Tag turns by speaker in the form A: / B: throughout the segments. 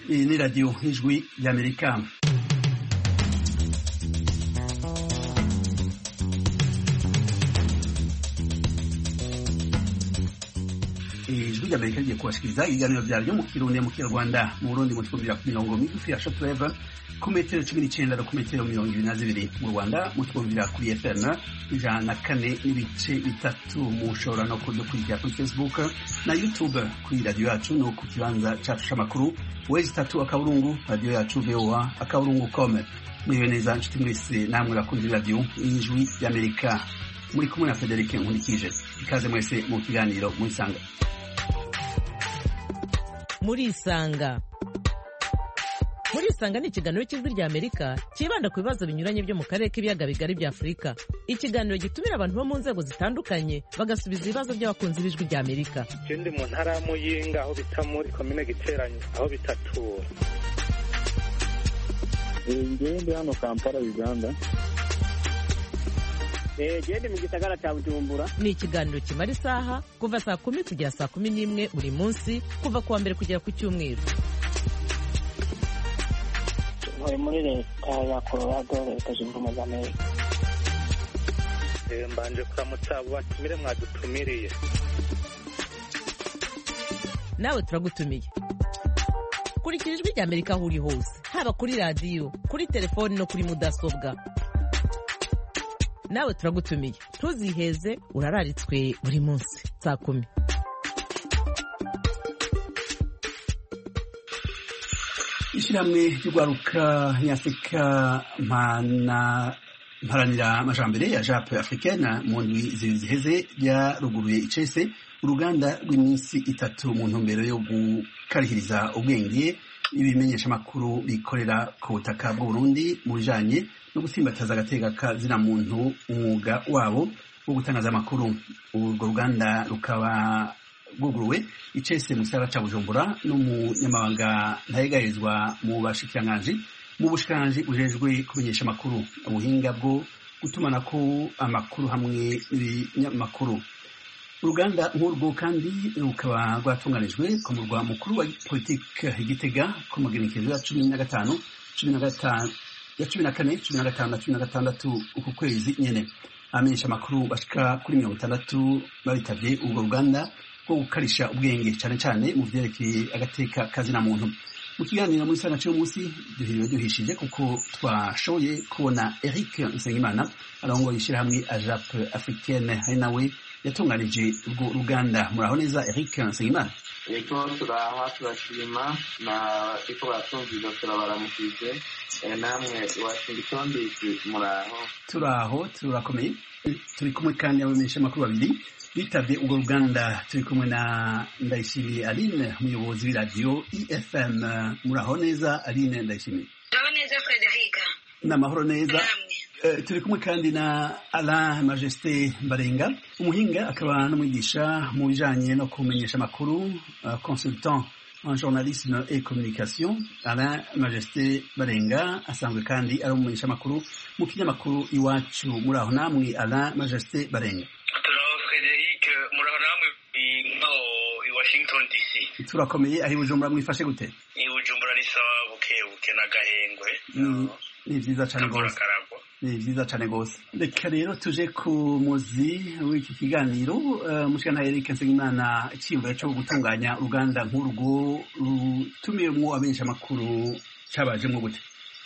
A: ni radio Ijwi y'Amerika. Ijwi y'Amerika rigiye kubashikiriza ibiganiro vyaryo mu Kirundi mu Kinyarwanda mu Burundi mu twumvira ku mirongo migufi ya shortwave ku metero 19 no ku metero 22 mu Rwanda mu twumvira kuri FM 104.3 mushobora no kudukurikira kuri Facebook na YouTube kuri radio yacu no ku kibanza cacu c'amakuru wezi 3 akaburungu radio yacu VOA akaburungu.com. Mwiwe neza nshuti mwese namwe bakunzi radio Ijwi y'Amerika, muri kumwe na Frederic Nkulikije. Ikaze mwese mu kiganiro Muisanga.
B: Murisanga ni ikiganiro cy'Ijwi ry'Amerika kibanda ku bibazo binyuranye byo mu karere k'ibiyaga bigari bya Afurika. Ikiganiro gitumira abantu bo mu nzego zitandukanye bagasubiza ibibazo by'abakunzi b'Ijwi ry'Amerika.
C: Ndi mu ntara ya Muyinga aho bita muri komine Giteranyi aho bitatura.
D: Ndi hano Kampala Uganda.
E: Ndi mu gisagara cya Bujumbura.
B: Ni ikiganiro kimara isaha kuva saa 10 kugera saa 11 buri munsi kuva kuwa mbere kugera ku cyumweru.
E: Muri leta ya Colorado leta zunze ubumwe za Amerika.
C: Mbanje kuramutsa abo batumire mwadutumiriye.
B: Nawe turagutumiye. Kurikira Ijwi ry'Amerika aho uri hose, haba kuri radio, kuri telefoni no kuri mudasobwa. Nawe turagutumiye. Ntuziheze, urararitswe buri munsi saa 10.
A: Ishiramwe ry'ugwaruka nyafrika mparanira amajambere ya Jape Africaine mu ndwi ziheze ryaruguruye icese uruganda rw'iminsi 3 mu ntumbero yo gukarihiriza ubwenge ibimenyesha makuru bikorera ku butaka bw'u Burundi mu bijanye no gusimbataza agateka kazina muntu umwuga wabo wo gutangaza amakuru. Urwo ruganda rukaba guguruwe icese mu gisagara ca Bujumbura n'umunyamabanga ntayegarizwa mu bushikiranganji bujejwe kumenyesha amakuru, ubuhinga bwo gutumanako amakuru hamwe n'ibinyamakuru. Uruganda nk'urwo kandi rukaba rwatunganijwe ku murwa mukuru wa politike Igitega ku magenekerezo ya 15, 14, 15 na 16 uku kwezi nyene. Amenyesha amakuru bashika kuri 60 babitavye urwo ruganda ko gukarisha ubwenge cyane mu vyerekeye agateka kazina muntu. Mu kiganiro muri sana cyo munsi duhishije kuko twashoboye kubona Eric Nsengimana arongoye ishyirahamwe Jape Africaine hari nawe yatunganije urwo ruganda. Muraho neza Eric Nsengimana?
F: Eko turashima na iko batumviza turabaramukije namwe Washington DC. Muraho?
A: Turakomeye. Turi kumwe kandi abamenyesha amakuru babiri bitavye urwo ruganda. Turi kumwe na Ndayishimiye Aline umuyobozi w'iradio IFM. Muraho neza Aline Ndayishimiye?
G: Muraho neza Frederic.
A: N'amahoro neza. Turi kumwe kandi na Alain Majesté Barenga umuhinga akaba n'umwigisha mu bijanye no kumenyesha amakuru, consultant en journalisme et communication. Alain Majesté Barenga asanzwe kandi ari umumenyesha amakuru mu kinyamakuru Iwacu. Muraho namwe Alain Majesté Barenga?
C: Washington DC.
A: Turakomeye. Ahi Bujumbura mwifashe gute?
C: Bujumbura ni sawa buke na gahengwe.
A: Ni vyiza cyane gose. Ni vyiza cyane gose. Reka rero tuje ku muzi w'iki kiganiro. Mushikana Eric Nsengimana icyumviro cyo gutunganya uruganda nk'urwo rutumiyemwo abensha amakuru cabajemwo gute?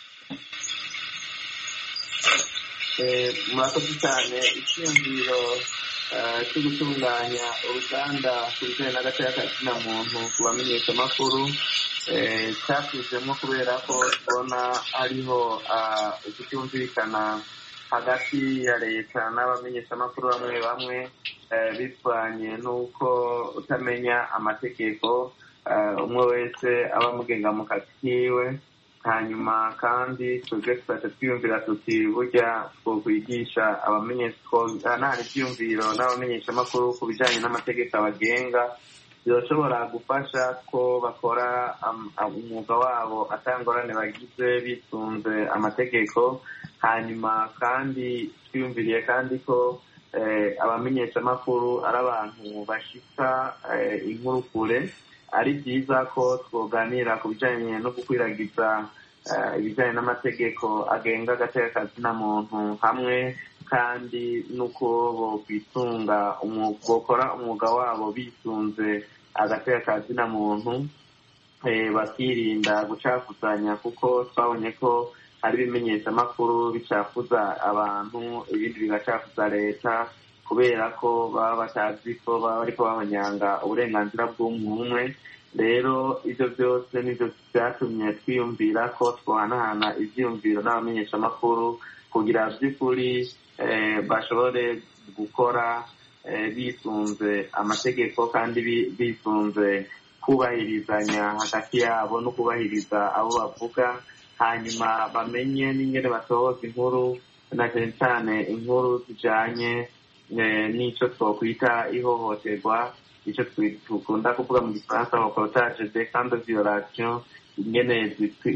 F: Murakoze cyane. Icyumviro cyo gutunganya uruganda ku bijyanye n'agateka kazina muntu ku bamenyesha amakuru cyatuzemo kubera ko tubona hariho ukutumvikana hagati ya leta n'abamenyesha amakuru bamwe bivanye n'uko utamenya amategeko umwe wese aba amugenga mu kazi kiwe. Hanyuma kandi twebwe tufata twiyumvira tuti burya twokwigisha abamenyesha ibyiyumviro n'abamenyesha amakuru ku bijyanye n'amategeko abagenga byoshobora gufasha ko bakora umwuga wabo atangorane bagize bisunze amategeko. Hanyuma kandi twiyumviriye kandi ko abamenyesha amakuru ari abantu bashika inkuru kure ari byiza ko twoganira ku bijyanye no gukwiragiza ibijyanye n'amategeko agenga agateka kazina muntu hamwe kandi n'uko bokwitunga bokora umwuga wabo bisunze agateka kazina muntu bakirinda gucafuzanya kuko twabonye ko hari ibimenyeshamakuru bicafuza abantu ibindi bigacafuza leta kubera ko baba batazi ko baba bariko babanyanga uburenganzira bw'umwe. Rero ivyo byose nivyo vyatumye twiyumvira ko twohanahana ivyiyumviro n'abamenyeshamakuru kugira vy'ukuri bashobore gukora bisunze amategeko kandi bisunze kubahirizanya hagati yabo no kubahiriza abo bavuga, hanyuma bamenye n'ingene basohoza inkuru na cyane cyane inkuru zijanye n'ico twokwita ihohoterwa, ico dukunda kuvuga mu gifaransa reportage de cas de violation, ingene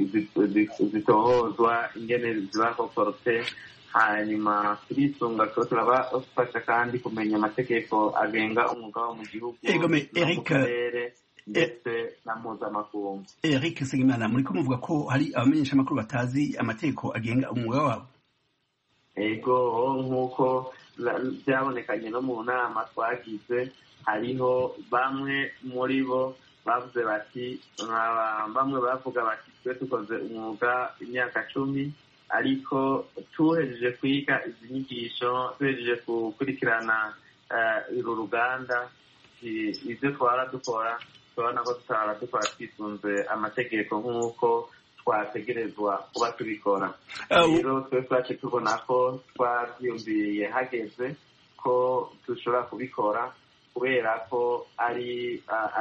F: zitohozwa, ingene ziba reporte, hanyuma turisunga ko turabafasha kandi kumenya amategeko agenga umwuga wo mu gihugu no mu karere ndetse na mpuzamakungu.
A: Eric Nsengimana, muriko muvuga ko hari abamenyeshamakuru batazi amategeko agenga umwuga wabo?
F: Ego, nk'uko byabonekanye no mu nama twagize, hariho bamwe muri bo bavuze bati bamwe bavuga bati twe tukoze umwuga imyaka 10 ariko tuhejeje kwiga izi nyigisho, tuhejeje gukurikirana uru ruganda, ibyo twara dukora turabona ko tutara dukora twisunze amategeko nk'uko twategerezwa kuba tubikora. Rero twe twace tubona ko twabyumviriye hageze ko dushobora kubikora kubera ko ari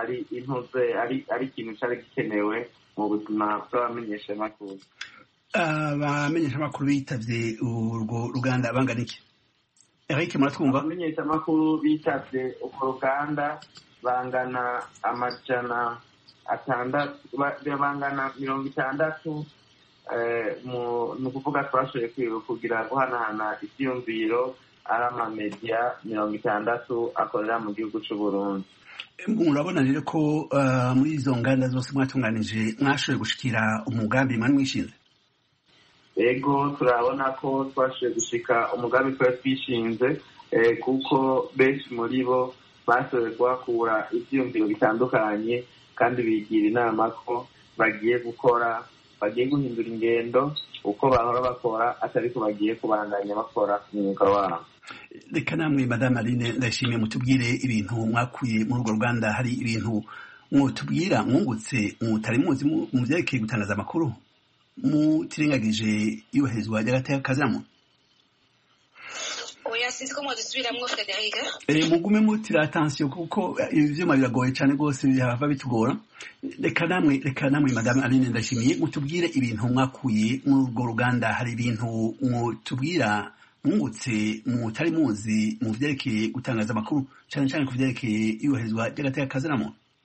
F: ikintu cyari gikenewe mu buzima bw'abamenyeshamakuru.
A: Abamenyeshamakuru bitavye urwo ruganda bangana iki? Eric, muratwumva?
F: Abamenyeshamakuru bitavye urwo ruganda bangana amajana 6, bangana 60. Ni ukuvuga twashoboye kugira guhanahana ivyiyumviro ari amamedia 60 akorera mu gihugu c'Uburundi.
A: Murabona rero ko muri izo nganda zose mwatunganije mwashoboye gushikira umugambi mani mwishinze?
F: Ego, turabona ko twashoboye gushika umugambi twari twishinze kuko benshi muri bo bashoboye kuhakura ivyiyumviro bitandukanye kandi bigira inama ko bagiye guhindura ingendo uko bahora bakora atari ko bagiye kubandanya bakora umwuga wabo.
A: Reka namwe Madame Aline Ndayishimiye mutubwire ibintu mwakuye muri urwo ruganda. Hari ibintu mwotubwira mwungutse mutari muzi mu vyerekeye gutangaza amakuru mutirengagije iyubahirizwa ry'agateka kazina?
G: Oya, sinzi ko mwodusubiramo Frederic.
A: Mugume mutira attention kuko ivyuma biragoye cyane rwose bihava bitugora. Reka namwe Madame Aline Ndayishimiye mutubwire ibintu mwakuye muri urwo ruganda. Hari ibintu mwotubwira mwungutse mutari muzi mu vyerekeye gutangaza amakuru cyane cyane ku vyerekeye iyubahirizwa ry'agateka kazina?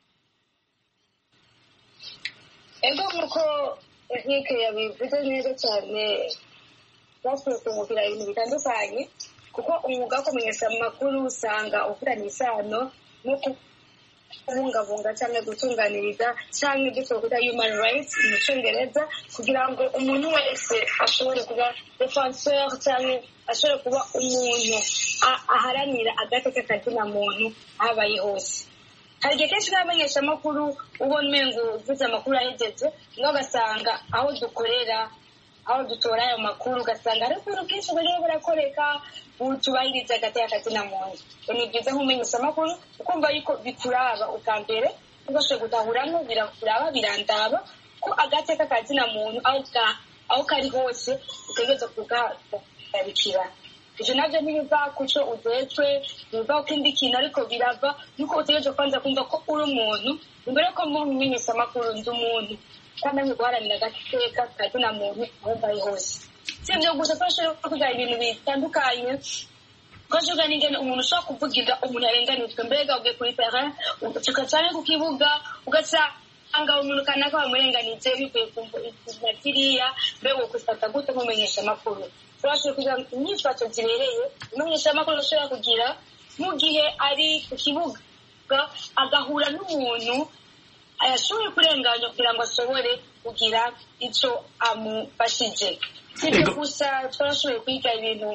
G: Ego, nkuko Eric yabivuze neza cyane, bashoboye kumubwira ibintu bitandukanye kuko umwuga wo kumenyesha amakuru usanga ufitanye isano no kubungabunga cyangwa gutunganiriza cyangwa ibyo twakwita human rights mu Cyongereza, kugira ngo umuntu wese ashobore kuba defenseur cyangwa ashobore kuba umuntu aharanira agateka kazina muntu habaye hose. Hari igihe kenshi n'abamenyesha amakuru ubona umengo uvuze amakuru ahejeje ugasanga aho dukorera, aho dutora ayo makuru ugasanga ari ukuntu bwinshi buriho burakoreka butubahiriza agateka kazina muntu. Ni byiza nk'umumenyesha amakuru ukumva yuko bikuraba ubwa mbere, ugashoboye gutahuramwo birakuraba birandaba ko agateka kazina muntu aho kari hose utegereza kugarukira. Ivyo navyo ntibiva kuco ujejwe, biva ko indi kintu, ariko birava nuko utegereza kwanza kumva ko uri umuntu imbere ko mumenyesha amakuru ndi umuntu kandi ari guharanira agateka kazina muntu aho bari hose. Si ivyo gusa, twashobora kuvuga ibintu bitandukanye, twashobora n'ingene umuntu ushobora kuvugira umuntu yarenganijwe, mbega ugiye kuri terrain ugacuka cane ku kibuga ugasanga umuntu kanaka bamurenganije bivuye ku izina kiriya, mbega ukufata gute mumenyesha amakuru? Twashobora kugira inyifato zibereye umumenyesha amakuru ashobora kugira mu gihe ari ku kibuga agahura n'umuntu ayashoboye kurenganya kugira ngo ashobore kugira icyo amufashije. Si ibyo gusa twarashoboye kwiga ibintu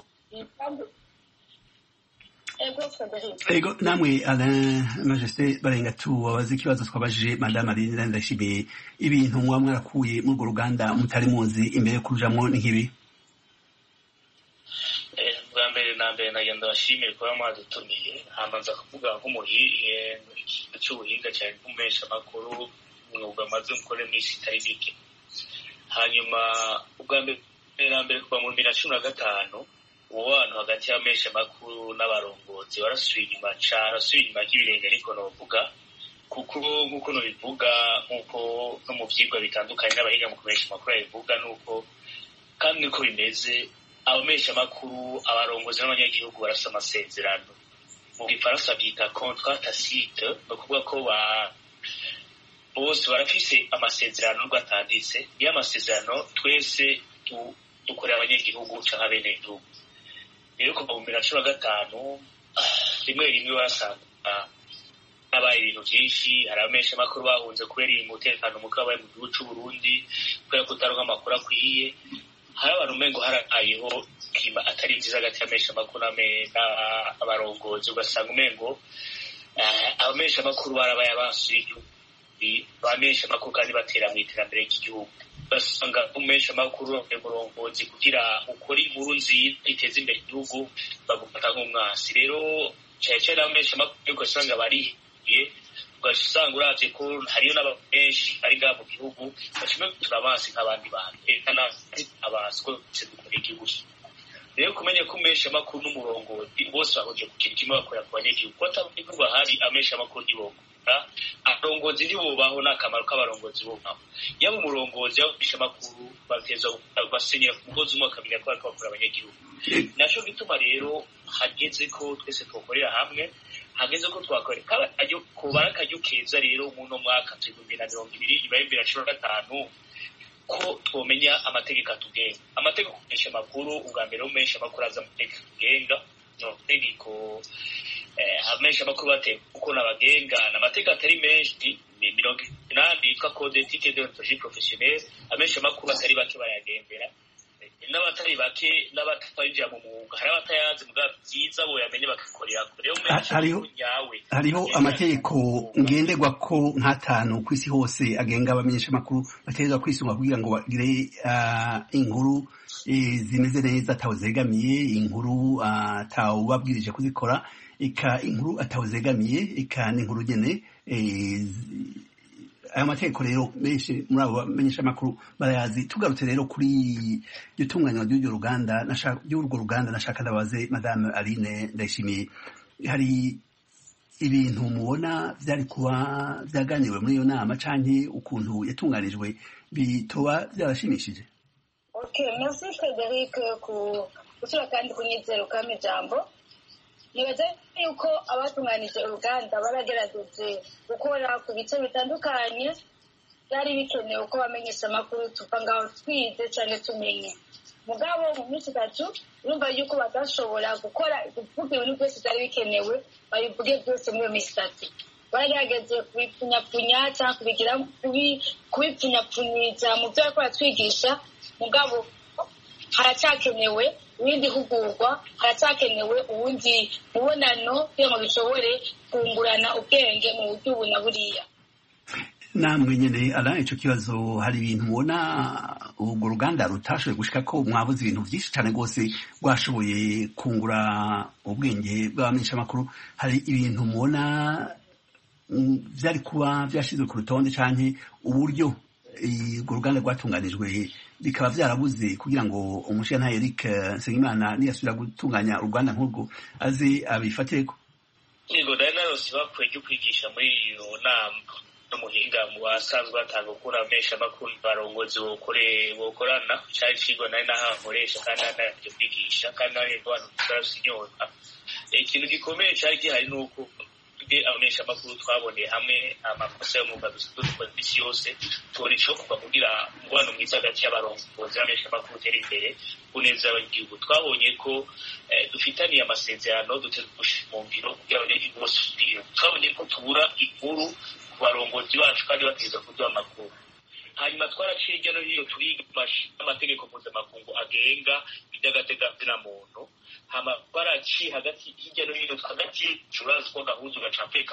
A: ego namwe Alain Majesté Barenga tubabaza ikibazo twabajije Madame Aline Ndayishimiye, ibintu muba mwarakuye muri urwo ruganda mutari muzi imbere yo kurujamwo ni nk'ibi?
H: bwa mbere na mbere nagenda bashimiye kuba mwadutumiye, hamanza kuvuga ikintu cy'ubuhinga cyane nk'umuhesha amakuru umwuga amaze gukora iminsi itari mike. Hanyuma ubwa mbere na mbere kuva mu 2015 umubano hagati y'abamesha amakuru n'abarongozi warasubiye inyuma cyane, asubiye inyuma y'ibirenge ariko novuga kuko nk'uko nobivuga nk'uko no mu vyigwa bitandukanye n'abahinga mu kumesha amakuru babivuga nuko kandi niko bimeze. Abamesha amakuru abarongozi n'abanyagihugu barafite amasezerano, mu gifaransa bita contrat tacite, no kuvuga ko bose barafise amasezerano nubwo atanditse. Niyo amasezerano twese dukorera abanyagihugu canke abenegihugu. Rero kuva mu 2015 rimwe rimwe barasanga habaye ibintu byinshi, hari abamesha amakuru bahunze kubera umutekano muke wabaye mu gihugu c'u Burundi kubera kutaronka amakuru akwiye. Hari abantu umengo harabayeho klima atari nziza hagati y'abamesha amakuru n'abarongozi, ugasanga umengo abamesha amakuru barabaye abasuye bamesha amakuru kandi batera mu iterambere ry'igihugu. Basanga umesha amakuru y'umurongozi kugira ukora inkuru nziza iteza imbere igihugu bagufata nk'umwasi. Rero cyane abamesha amakuru ugasanga barihiye, ugasanga uravye ko hariyo n'abenshi bari ngaha mu gihugu bashimwe turabansi nk'abandi bantu ekana abaswe dukora igihugu. Rero kumenya ko umesha amakuru n'umurongozi bose bahuje ku kintu kimwe bakorera ku banyagihugu, ko atabihugu bahari amesha amakuru ntibogora abarongozi ntibubaho n'akamaro k'abarongozi bubaho. Yaba umurongozi y'abamesha amakuru bateza basenyera ku mugozi umwe akamenya ko bariko bakora abanyagihugu. Naco gituma rero hageze ko twese twokorera hamwe, hageze ko twakorera kubara akaryo keza rero muno mwaka 2020 ibaye 2015 ko twomenya amategeko atugenga. Amategeko kumesha amakuru ubwa mbere umesha amakuru aza amategeko atugenga, no tegeko amesha amakuru bateye uko nabagenga n'amategeko atari menshi 80 yitwa code d'éthique et déontologie professionnelle. Amesha amakuru atari bake bayagendera, n'abatari bake n'abatayinjira mu mwuga, hari abatayazi muga byiza bo yamenye bakakorera kure. Hariho amategeko ngenderwa ko nk'atanu ku isi hose agenga abamenyesha amakuru bategezwa kwisunga kugira ngo bagire inkuru zimeze neza, atawuzegamiye inkuru, atawubabwirije kuzikora, ika inkuru atawuzegamiye, ika n'inkuru nyene. Aya mategeko rero menshi muri abo bamenyesha amakuru barayazi. Tugarutse rero kuri itunganywa ry'urwo ruganda, nashaka ndabaze Madame Aline Ndayishimiye, hari ibintu mubona vyari kuba vyaganiwe muri iyo nama canke ukuntu yatunganijwe bitoba vyarashimishije?
G: Okay, merci Frédéric kusura kandi kunyizera ukame jambo. Nibaza yuko abatunganije uruganda baragerageje gukora ku bice bitandukanye byari bikenewe ko bamenyesha amakuru tuva ngaho twize cyane tumenye. Mugabo mu minsi itatu urumva yuko badashobora kuvuga ibintu byose byari bikenewe babivuge byose muri iyo minsi itatu. Baragerageje kubipfunyapunya cyangwa kubipfunyapfunyiza mu byo bariko baratwigisha, mugabo haracyakenewe ibindi hugurwa, haracyakenewe ubundi mubonano kugira ngo bishobore kungurana ubwenge mu buryo ubu na buriya.
A: Namwe nyene Alain, ico kibazo hari ibintu mubona urwo ruganda rutashoboye gushika ko mwabuze ibintu vyinshi cane rwose rwashoboye kungura ubwenge bw'abamenyesha amakuru? Hari ibintu mubona vyari kuba vyashizwe ku rutonde canke uburyo urwo ruganda rwatunganijwe bikaba vyarabuze kugira ngo umushikirantahe Eric Nsengimana niyasubira gutunganya uruganda nk'urwo aze abifatireko?
H: Yego, dai narose bakwiye cyo kwigisha muri iyo nama n'umuhinga mu basanzwe batanga ukura amesha amakuru barongozi bokorana cyari kigo nari nahankoresha kandi nari kwigisha kandi nari abantu twasinyota. Ikintu gikomeye cyari gihari nuko abamenyesha amakuru twaboneye hamwe amakosa yo mu dukora isi yose tubona ico kuva kugira umubano mwiza hagati y'abarongozi b'abamenyesha amakuru utera imbere kuneza abanyagihugu. Twabonye ko dufitaniye amasezerano dutegura mu ngiro kugira abanyagihugu bose twabonye ko tubura inkuru ku barongozi bacu kandi bategeza kuduha amakuru. Hanyuma twaraciye hirya no hino turiga amategeko mpuzamakungu agenga iby'agateganyo muntu. Hama twaraciye hagati hirya no hino hagati y'icurazo ko gahuzu gacape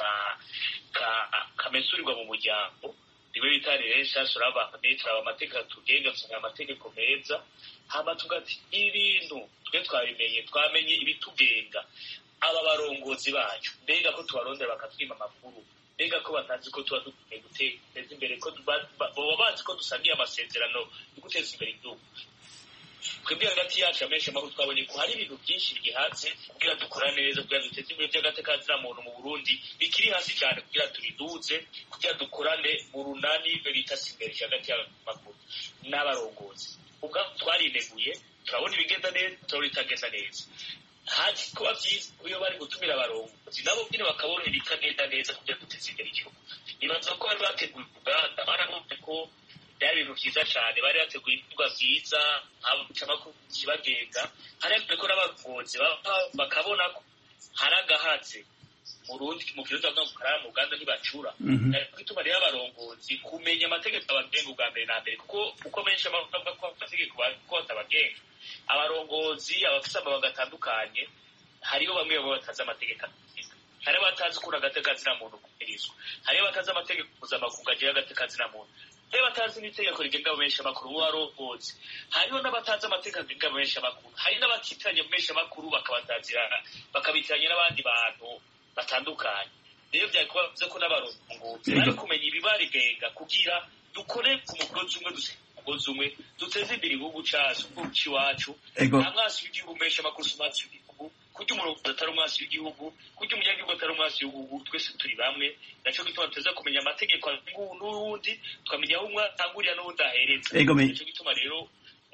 H: kamesurirwa mu muryango niwe bita rero suraba netra amategeko tugenga nsanga amategeko meza. Hama tugati ibintu twe twamenye ibitugenga aba barongozi bacu mbega ko tubarondera bakatwima amakuru mbega ko batazi ko tuba dukwiye guteza imbere ko baba bazi ko dusangiye amasezerano yo guteza imbere igihugu. Twebwe hagati yacu amenshi amakuru twabonye ko hari ibintu byinshi bigihatse kugira dukora neza kugira duteze imbere by'agatekanyo muntu mu Burundi bikiri hasi cyane kugira tubiduze kugira dukorane mu runani veritasi imbere hagati y'amakuru n'abarongozi. Ubwo twarineguye turabona ibigenda neza turabona itagenda neza. Haji kuba byiza iyo bari gutumira abarongozi nabo nyine bakabona ibikagenda neza kugira duteze imbere igihugu. Nibaza ko bari bateguye ubuganda barabonye ko byari ibintu byiza cyane bari bateguye ibikorwa byiza amakuru kibagenga hari ko n'abarongozi bakabona ko hari agahatse Burundi mu kiruta bwa kukarara mu Uganda ntibacura. Bituma rero abarongozi kumenya amategeko abagenga ubwa mbere na mbere kuko uko menshi abavuga ko amategeko ko atabagenga abarongozi abafite amabanga atandukanye hariho bamwe batazi amategeko hari abatazi ko agatekanyo muntu kubirizwa hari abatazi amategeko mpuzamakungu agira agatekanyo muntu reba batazi n'itegeko rigenga menshi amakuru warongozi hariho n'abatazi amategeko agenga menshi amakuru hari n'abatitiranye menshi amakuru bakabitiranya n'abandi bantu batandukanye. Rero byakuba byo ko n'abarongozi bari kumenya ibibarigenga kugira dukore ku mugozi umwe duteze imbere igihugu cyacu iwacu nta mwasi w'igihugu menshi amakuru sumatsi w'igihugu kurya umurongo atari umwasi w'igihugu kurya umunyagihugu atari umwasi w'igihugu twese turi bamwe naco gituma tuteza kumenya amategeko n'uwundi tukamenya aho umwe atangurira n'uwundi ahereza naco gituma rero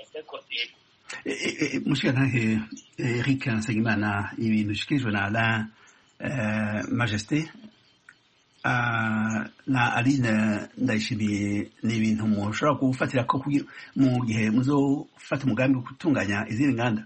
A: mushikana Eric Nsengimana ibintu bishikirijwe na Alain Majesté na Aline Ndayishimiye ni ibintu mushobora gufatira ko mu gihe muzofata umugambi wo gutunganya izindi nganda.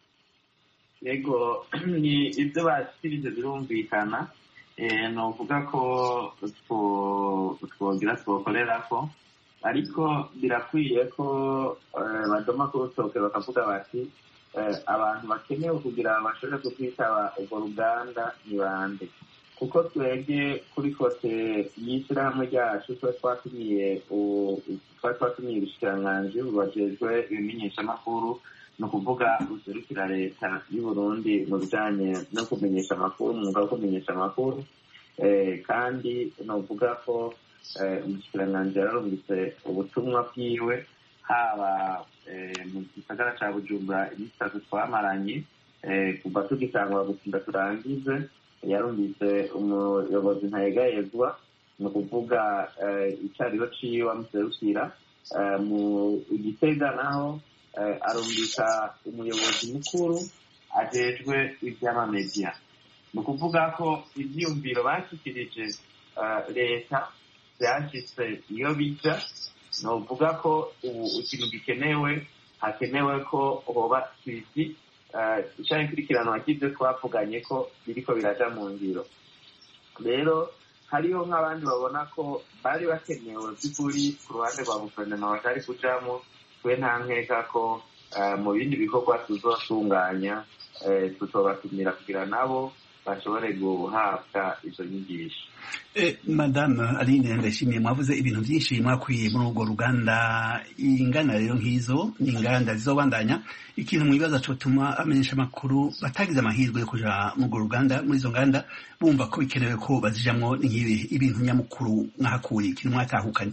F: Yego ni ibyo basirije birumvikana novuga ko twokorera ko ariko birakwiye ko badoma kusohoke bakavuga bati abantu bakenewe kugira bashobore kutwitaba urwo ruganda ni bande kuko twebwe kuri kote y'ishyirahamwe ryacu tuba twatumiye ubushikiranganji bubajejwe ibimenyeshamakuru ni ukuvuga userukira leta y'u Burundi mu bijanye no kumenyesha amakuru umwuga wo kumenyesha amakuru kandi novuga ko umushikiranganji yararungitse ubutumwa bwiwe haba mu gisagara ca Bujumbura iminsi twamaranye kuva tugitangura gutinda turangize yarumvise umuyobozi ntayegayezwa ni ukuvuga icariro ciwe amuserukira mu Gitega naho arumvika umuyobozi mukuru ajejwe ivy'amamedia ni ukuvuga ko ivyiyumviro bashikirije leta vyashitse iyo bija novuga ko ubu ikintu gikenewe hakenewe ko hoba twisi icyayi nkurikirano cy'ibyo twavuganye ko biriko biraja mu ngiro. Rero hariho nk'abandi babona ko bari bakenewe by'ukuri ku ruhande rwa guverinoma batari kujamo twe nta nkeka ko mu bindi bikorwa tuzotunganya tuzobatumira kugira nabo bashobore guhabwa izo nyigisho.
A: Madame Aline Ndayishimiye mwavuze ibintu byinshi mwakwiye muri urwo ruganda ingana rero nk'izo ni inganda zizobandanya ikintu mwibaza cotuma amenyesha amakuru batagize amahirwe yo kuja mu urwo ruganda muri izo nganda bumva ko bikenewe ko bazijamwo nk'ibi ibintu nyamukuru mwahakuye ikintu mwatahukanye.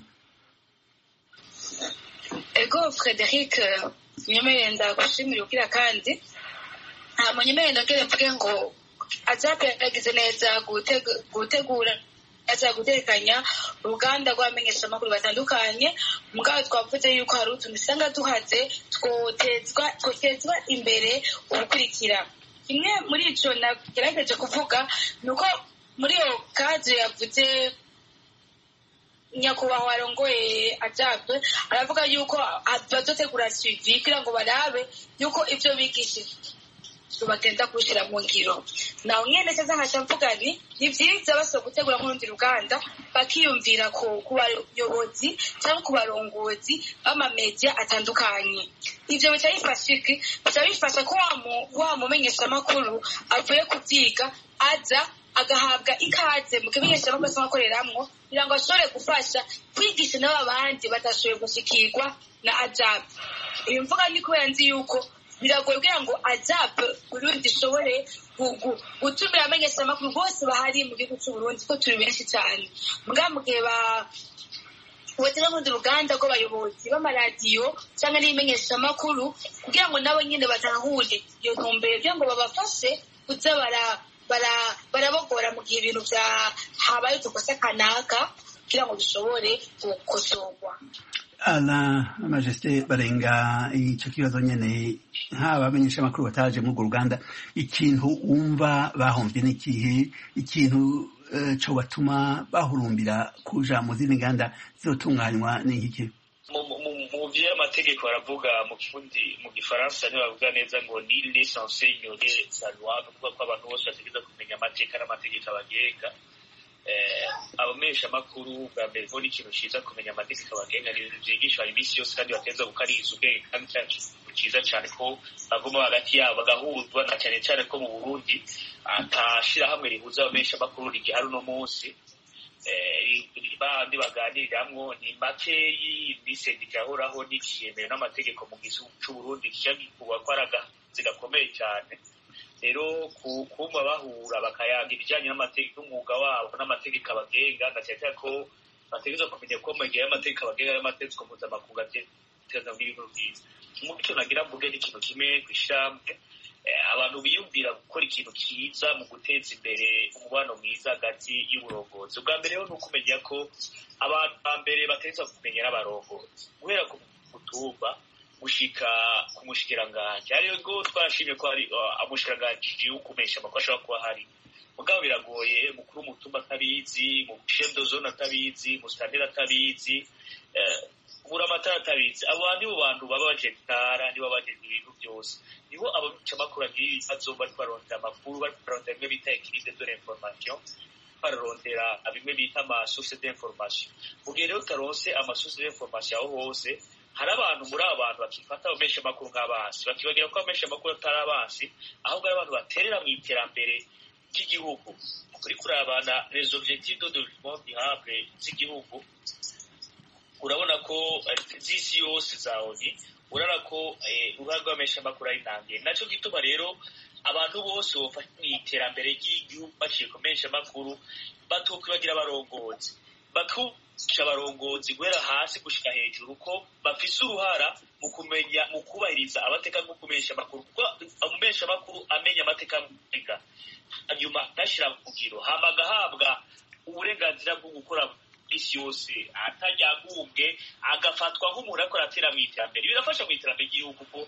G: Ego Frederic nyemeye ndagushimira ugira kandi nta munyemeye ndagere mvuge ngo azape yagize neza gutegura aza gutekanya uruganda rw'abamenyesha amakuru batandukanye mugabo twavuze yuko hari utuntu usanga duhaze twotezwa imbere ubukurikira. Kimwe muri ico nagerageje kuvuga nuko muri iyo kazi yavuze nyakubahwa arongoye ajabe aravuga yuko bazotegura suivi kugira ngo barabe yuko ivyo bigishije bagenda kuwushyira mu ngiro. naho nyene cyeza nkaca mvuga nti ni vyiza basaba gutegura nk'urundi ruganda bakiyumvira ku bayobozi cyangwa ku barongozi b'amamedia atandukanye. Ivyo bica bifasha ko wa mumenyeshamakuru avuye kuvyiga aza agahabwa ikaze mu kimenyeshamakuru asanzwe akoreramwo kugira ngo ashobore gufasha kwigisha n'abandi badashoboye gushikirwa na AJAB. Iyo mvuga ni kubera nzi yuko biragoye kugira ngo AJAB Burundi ishobore gutumira abamenyeshamakuru bose bahari mu gihugu cy'u Burundi ko turi benshi cyane. Mu gihe batera mu ruganda rw'abayobozi b'amaradiyo cyangwa n'ibimenyeshamakuru kugira ngo nabo nyine batahure iyo ntumbero kugira ngo babafashe kuza barabogora mu gihe ibintu habaye udukosa kanaka kugira ngo bishobore gukosorwa.
A: Ala Majesté Barenga, icyo kibazo nyene nk'abamenyeshamakuru bataje muri urwo ruganda, ikintu wumva bahomvye n'ikihe, ikintu co batuma bahurumbira kuja mu zindi nganda zizotunganywa n'iki?
H: mu vy'amategeko baravuga mu kirundi mu gifaransa ntibavuga neza ngo nul n'est censé ignorer la loi, kuvuga ko abantu bose bategerezwa kumenya amateka n'amategeko abagenga. Abamenyeshamakuru bwa mbere bo n'ikintu ciza kumenya amategeko abagenga, ni vyigisha imisi yose kandi bateza gukariza ubwenge, kandi ciza cane ko baguma hagati yabo bagahuzwa, na cane cane ko mu Burundi atashirahamwe rihuza abamenyeshamakuru rigihari uno munsi. Bandi baganiriramwo ni makeyi, n'isendika yahoraho n'ikiyemero n'amategeko mu gihugu c'u Burundi kigakugwa ko ari agahazi gakomeye cane. Rero kumva bahura bakayaga ibijanye n'amategeko y'umwuga wabo n'amategeko abagenga, ndakeka ko bategerezwa kumenya ko mu gihe y'amategeko abagenga y'amategeko mpuzamakungu ateza n'ibintu vyiza. Mu gico nagira mvuge n'ikintu kimwe kw'ishamwe, abantu biyumvira gukora ikintu kiza mu guteza imbere umubano mwiza hagati y'uburongozi. Ubwa mbere rero ni ukumenya ko abantu ba mbere bategerezwa kumenya n'abarongozi guhera ku mutumba gushika ku mushikiranganji. Ariko twarashimye ko hari umushikiranganji w'ukumesha amakuru ashobora kuba hari, mugabo biragoye mukuru w'umutumba atabizi, mu chef de zone atabizi, mu standard atabizi, buramatara atabizi. Abo nibo bantu baba bajetara, nibo bajejwe ibintu byose, nibo abacamakuru agira ibibazo bari barondera amakuru, bari barondera bimwe bita équilibre de l'information, barondera bimwe bita amasource d'information. Mu gihe rero utaronse amasource d'information aho hose, hari abantu muri abantu bakifata abamenyeshamakuru nk'abansi, bakibagira ko abamenyeshamakuru atari abansi, ahubwo ari abantu baterera mu iterambere ry'igihugu. Kuri kurabana les objectifs de développement durable z'igihugu, urabona ko z'isi yose za ONU, urabona ko uruhare rw'abamenyeshamakuru ari ntangiye. Naco gituma rero abantu bose bofasha mu iterambere ry'igihugu baciye ku bamenyeshamakuru, batokwibagira abarongozi, bakubisha abarongozi guhera hasi gushika hejuru ko bafise uruhara mu kumenya mu kubahiriza amateka nko kumenyeshamakuru, kuko umumenyeshamakuru amenya amateka y'Afurika hanyuma ashira ku giro, hama agahabwa uburenganzira bwo gukora isi yose atajyagumbwe, agafatwa nk'umuntu akora atera mu iterambere. Birafasha mu iterambere ry'igihugu ko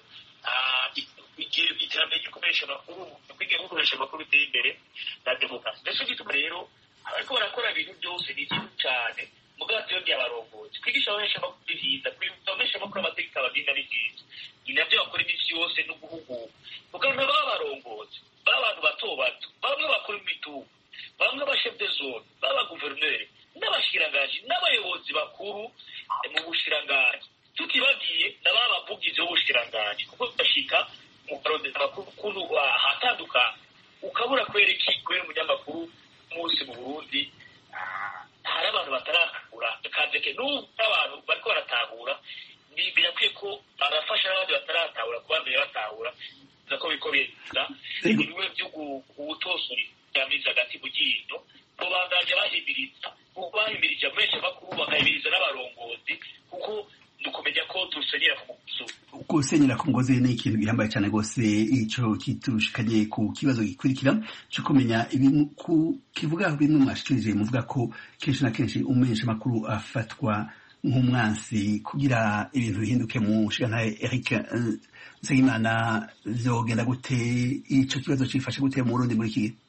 H: iterambere ry'ukoresha amakuru, kwiga gukoresha amakuru biteye imbere na demokarasi. Ndetse gituma rero ariko barakora ibintu byose ni byiza cyane, mugabo byo by'abarongozi kwigisha abamenyesha amakuru ni byiza, kwigisha amakuru amategeko abagenga ni byiza, ni nabyo bakora iminsi yose no guhugura. Mugabo n'aba barongozi b'abantu bato bato, bamwe bakora imitungo, bamwe ba chef de zone, baba guverineri n'abashikiranganji n'abayobozi bakuru mu bushikiranganji, tutibagiye n'abavugizi b'ubushikiranganji, kuko bashika mu barondera amakuru kuntu hatandukanye, ukabura kwereka kwera umunyamakuru munsi mu Burundi hari abantu batarakura kazeke n'ubu abantu bariko baratahura, ni birakwiye ko barafasha n'abandi bataratahura kuba mbere batahura nako biko biza ibiwe by'ugutosora yamiza hagati mu gito bo bandaje bahimiriza, kuko bahimirije abamenyeshamakuru bakahimiriza n'abarongozi, kuko dukomenya ko dusenyera ku mugozi.
A: Gusenyera ku mugozi ni ikintu gihambaye cyane rwose. Ico kitushikanye ku kibazo gikurikira cyo kumenya ibintu kivuga bimwe mwashikirije, muvuga ko kenshi na kenshi umumenyeshamakuru afatwa nk'umwansi. Kugira ibintu bihinduke mu shiganaye Eric Nsengimana, vyogenda gute? Ico kibazo cifashe gute mu Burundi muri iki gihe?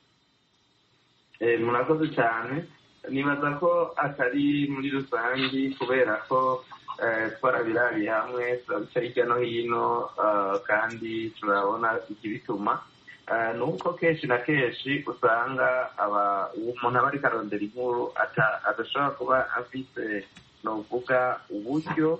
F: Murakoze cyane. Nibaza ko atari muri rusangi, kubera ko twarabirabiye hamwe, turabica hirya no hino kandi turabona ikibituma. ni uko kenshi na kenshi usanga umuntu aba ariko arondera inkuru adashobora kuba afite novuga uburyo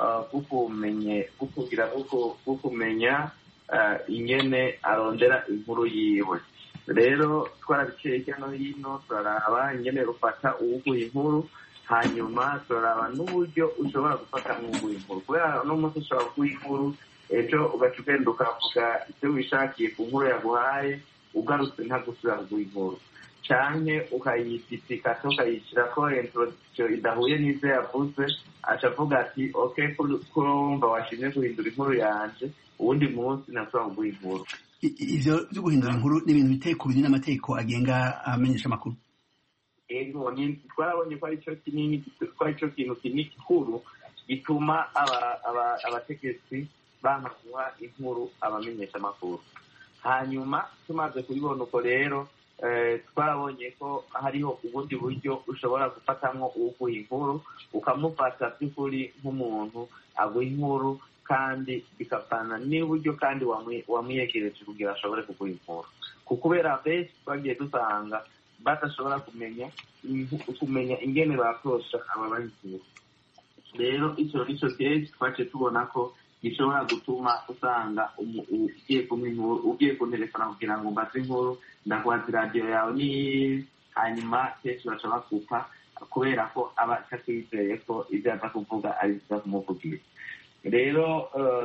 F: bwo kumenya ingene arondera inkuru yiwe. Rero twarabiciye hirya no hino turaraba ingene ufata uwuguha inkuru, hanyuma turaraba n'uburyo ushobora gufata nk'uguha inkuru, kubera uno munsi ushobora kuguha inkuru ejo ugaca ugenda ukavuga ibyo wishakiye ku nkuru yaguhaye, ugarutse ntagusubira kuguha inkuru, canke ukayiditikata ukayishyirako introduction idahuye n'ivyo yavuze, aca avuga ati okay kurumva washimye guhindura inkuru yanje, uwundi munsi nasubira kuguha inkuru.
A: Ivyo byo guhindura inkuru ni ibintu biteye ku biri n'amategeko agenga amenyesha amakuru.
F: Ego twarabonye ko arico kintu gikuru gituma abategetsi banka guha inkuru abamenyesha amakuru. Hanyuma tumaze kubibona uko rero twarabonye ko hariho ubundi buryo ushobora gufatamwo uwuguha inkuru, ukamufata by'ukuri nk'umuntu aguha inkuru, kandi bikavana n'uburyo kandi wamwiyegereje kugira ashobore kuguha inkuru, kubera benshi twagiye dusanga badashobora kumenya ingene bakorosha ababaha inkuru. Rero ico nico kenshi twaciye tubona ko gishobora gutuma usanga ugiye kumpa inkuru, ugiye kuntelefona kugira ngo mbaze inkuru, ndakubaza iradiyo yawe ni hanyuma kenshi baca bakupa kubera ko aba atakizeye ko ibyo aza kuvuga ari biza kumuvugira. Rero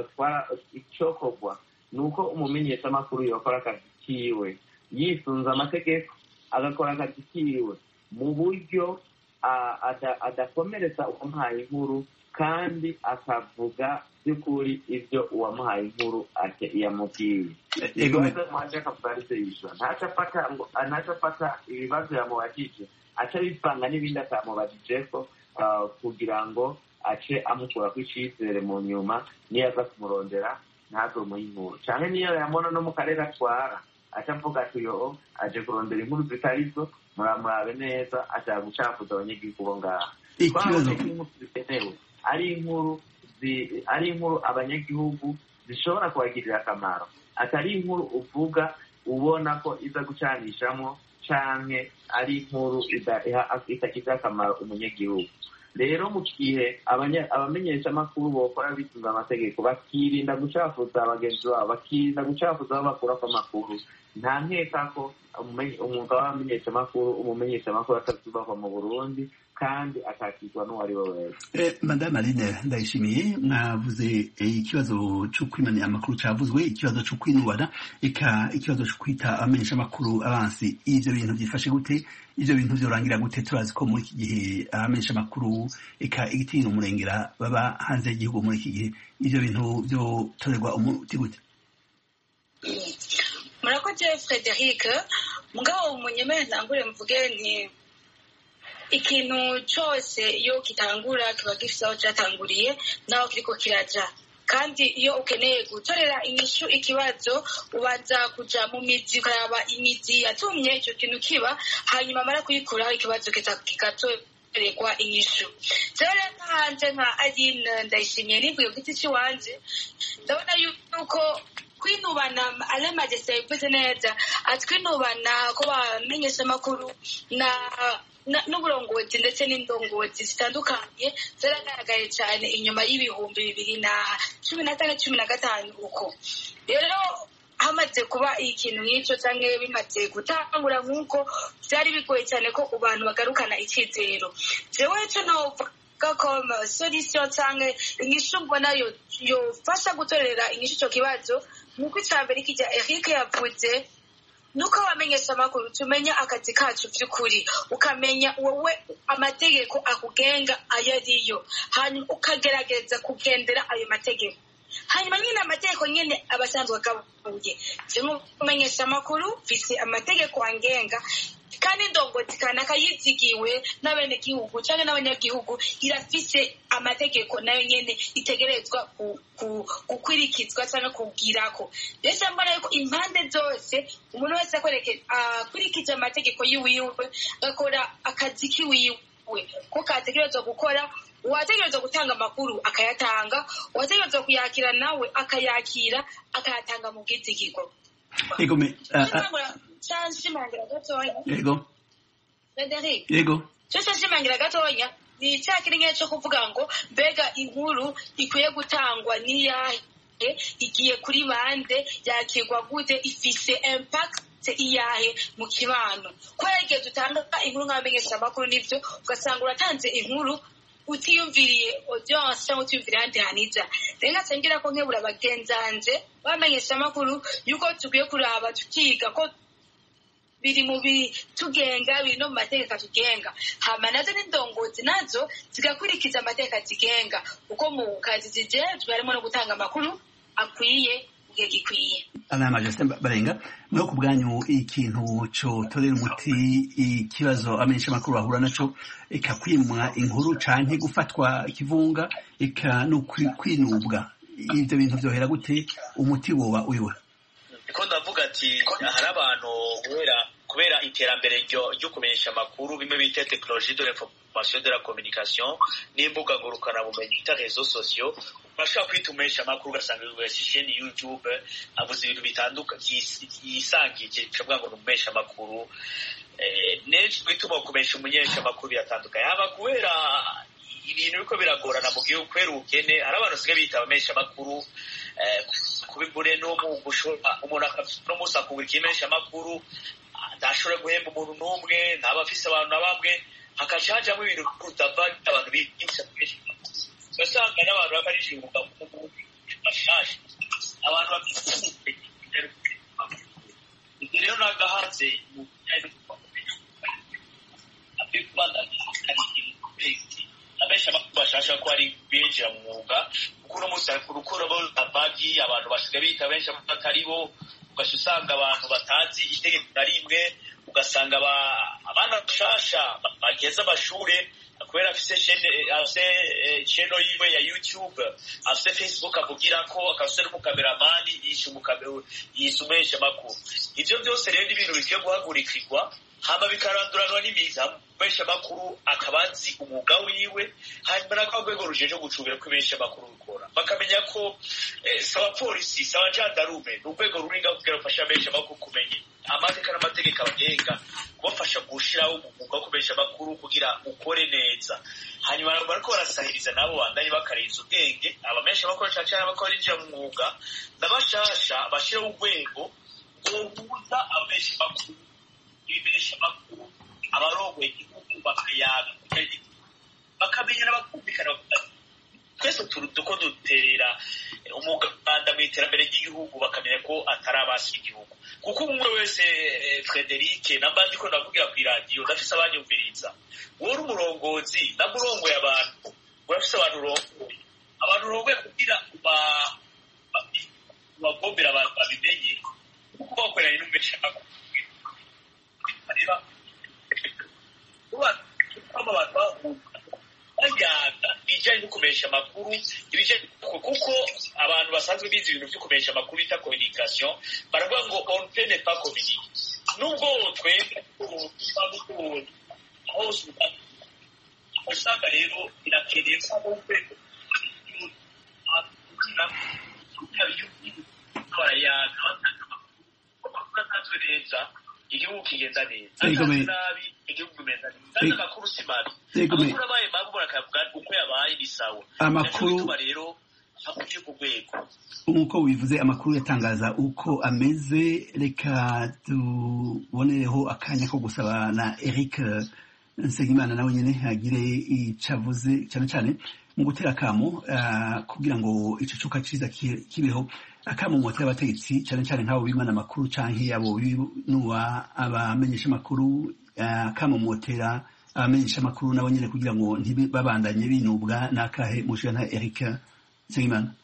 F: icokorwa ni uko umumenyeshamakuru yokora akazi kiwe yisunze amategeko, agakora akazi kiwe mu buryo adakomeretsa uwamuhaye inkuru, kandi akavuga by'ukuri ibyo uwamuhaye inkuru yamubwiye. Mwaje akavuga ari se yishura, ntaca afata ibibazo yamubajije aca bivanga n'ibindi atamubajijeko kugira ngo ace amukura kw'icizere mu nyuma, niyo aza kumurondera ntazomuhe inkuru, canke niyo yamona no mu karere atwara aca avuga ati yo aje kurondera inkuru zitarizo, murabe neza, ashaka gucafuza abanyagihugu bo ngaha. Twabonye ko inkuru zikenewe ari inkuru abanyagihugu zishobora kubagirira akamaro, atari inkuru uvuga ubona ko iza gucanishamo, canke ari inkuru itagize akamaro umunyagihugu. Rero mu gihe abamenyeshamakuru bokora bisunga amategeko, bakirinda gucafuza abagenzi babo, bakirinda gucafuza aho bakurako amakuru, nta nkeka ko umwuga w'abamenyeshamakuru umumenyeshamakuru atazubahwa mu Burundi kandi atakirwa n'uwari we wese.
A: Madame Aline Ndayishimiye, mwavuze ikibazo cyo kwimanya amakuru cyavuzwe, ikibazo cyo kwinubana, ikibazo cyo kwita abamenyeshamakuru abansi. Ivyo bintu byifashe gute? Ivyo bintu byorangira gute? Turazi ko muri iki gihe abamenyeshamakuru igitinyiro umurengera baba hanze y'igihugu muri iki gihe, ivyo bintu byotorerwa umuti gute?
G: Murakoze Frederic, mugabo umunyemere ntangure mvuge nti ikintu cyose iyo kitangura kiba gifite aho cyatanguriye naho kiriko kiraja, kandi iyo ukeneye gutorera inyishu ikibazo ubanza kuja mu mizi ukaraba imizi yatumye icyo kintu kiba, hanyuma mara kuyikuraho ikibazo kigatorerwa inyishu. Rero hanze nka Aline Ndayishimiye nibwiye ku giti ciwanje, ndabona yuko kwinubana ale Majesté yabivuze neza, atwinubana ko bamenyesha amakuru n'uburongozi ndetse n'indongozi zitandukanye zaragaragaye cyane inyuma y'ibihumbi 2014-2015 uko. Rero hamaze kuba ikintu nk'icyo cyangwa bimaze gutangura nk'uko byari bigoye cyane ko abantu bagarukana icyizero. Jewe cyo novuga ko solution cyangwa inyishu mbona yofasha gutorera inyishu icyo kibazo, nk'uko icambere kijya Eric yavuze, nuko abamenyesha amakuru tumenya akazi kacu by'ukuri, ukamenya wowe amategeko akugenga ayariyo, hanyuma ukagerageza kugendera ayo mategeko. Hanyuma nyine amategeko nyine abasanzwe akabuye, cyangwa kumenyesha amakuru visi amategeko angenga, kandi ndongozi kanaka yizigiwe n'abene gihugu cyangwa n'abanyagihugu irafise amategeko nayo nyene itegerezwa gukwirikizwa cyangwa kubwirako. Rero mbona yuko impande zose umuntu wese akurikije amategeko yiwiwe akora akazi kiwiwe ko kategerezwa gukora, uwategerezwa gutanga amakuru akayatanga, uwategerezwa kuyakira nawe akayakira akayatanga mu bwizigirwa.
A: Yego me
G: nshimangira gatoya
A: yego
G: Frederic
A: yego
G: nshimangira gatoya ni icyakiri nke cyo kuvuga ngo mbega inkuru ikwiye gutangwa n'iyahe igiye kuri bande yakirwa gute ifise impact iyahe mu kibano kubera igihe dutanga inkuru nk'abamenyesha amakuru n'ibyo ugasanga uratanze inkuru utiyumviriye audience cyangwa utiyumviriye ahandi hanija rero nkacengira ko nkebura bagenzanje bamenyesha amakuru yuko tukwiye kuraba tukiga ko biri mu bitugenga biri no mu mategeko atugenga hama nazo n'indongozi nazo zigakurikiza amategeko atugenga kuko mu kazi zijejwe harimo no gutanga amakuru akwiye igihe gikwiye.
A: Ana Majesté Barenga no ku bwanyu ikintu cyo torera umuti ikibazo amenyesha amakuru bahura naco ikakwimwa inkuru canke gufatwa kivunga ika no kwinubwa ivyo bintu byohera gute umuti woba uyiwe
H: ko ndavuga ati hari abantu kubera iterambere ryo kumenyesha amakuru bimwe bita technologie de l'information de la communication n'imbuga ngurukana bumenyi bita réseaux sociaux bashaka kwitumenyesha amakuru ugasanga yashishe ni YouTube avuze ibintu bitandukanye yisangiye cyangwa ngo numenyesha amakuru neje bituma kumenyesha umunyesha amakuru yatandukanye haba kubera ibintu biko biragorana mu gihe kwera ubukene hari abantu sigaye bita abamenyesha amakuru kubigure no mu gushora umuntu no musakura ikimenyesha amakuru ndashobora guhemba umuntu n'umwe ntabafise abantu nabamwe hakaca hajamo ibintu kutava abantu bigisha basanga n'abantu bakarishinguka mu bashashe abantu bafite rero nagahanze mu abesha bashasha ko ari binjira mu mwuga kuko no musakura ukora bo abagi abantu basiga bita benshi batari bo ugasanga abantu batazi itegeko na rimwe ugasanga abana bashasha bageze amashure kubera afise channel yiwe ya YouTube afise Facebook avugira ko akafise n'umukameramani yisumesha makuru ivyo byose rero ibintu bigiye guhagurikirwa hama bikaranduranwa n'imiza besha makuru akabazi umwuga wiwe hanyuma nakagwego rujeje gucubira kwibesha makuru bikora bakamenya ko saba polisi saba jandarume n'urwego ruringa kugira fasha besha makuru kumenya amateka n'amategeko abagenga kubafasha gushiraho umwuga wo kubesha makuru kugira ukore neza hanyuma bariko barasahiriza nabo bandanye bakarenza ubwenge abamesha makuru cyane abakora injira mu mwuga n'abashasha bashiraho urwego ubuza abesha makuru ibesha makuru abarongoye igihugu bakayaga bakamenya n'abakumvikana twese tuko duterera umuganda mu iterambere ry'igihugu bakamenya ko atari abasi igihugu kuko umwe wese Frederic nambandi ko ndavugira ku radio ndafise abanyumviriza wori umurongozi namurongoye abantu urafise abantu rongoye kugira bagombera babimenye kuko bakorera n'umesha areba bijanye no kumesha amakuru ibijanye kuko abantu basanzwe bizi ibintu byo kumesha amakuru bita communication baravuga ngo on peut ne pas communiquer nubwo twebwe hose usanga rero irakeneye ko urwego neza igihugu kigenda neza nabi igihugu kimeza neza amakuru simabi amakuru abaye mabi burakavuga uko yabaye bisawa
A: amakuru
H: rero hakuye ku rwego
A: uko wivuze amakuru yatangaza uko ameze reka tubonereho akanya ko gusaba na Eric Nsengimana nawe nyene agire icavuze cyane cyane mu gutera akamo kugira ngo ico cuka ciza kibeho akamo mu batera abategetsi cyane cyane nk'abo bimana amakuru canke abo binuba abamenyesha amakuru akamo mu batera abamenyesha amakuru nabo nyene kugira ngo ntibabandanye binubwa nakahe mushana Eric Nsengimana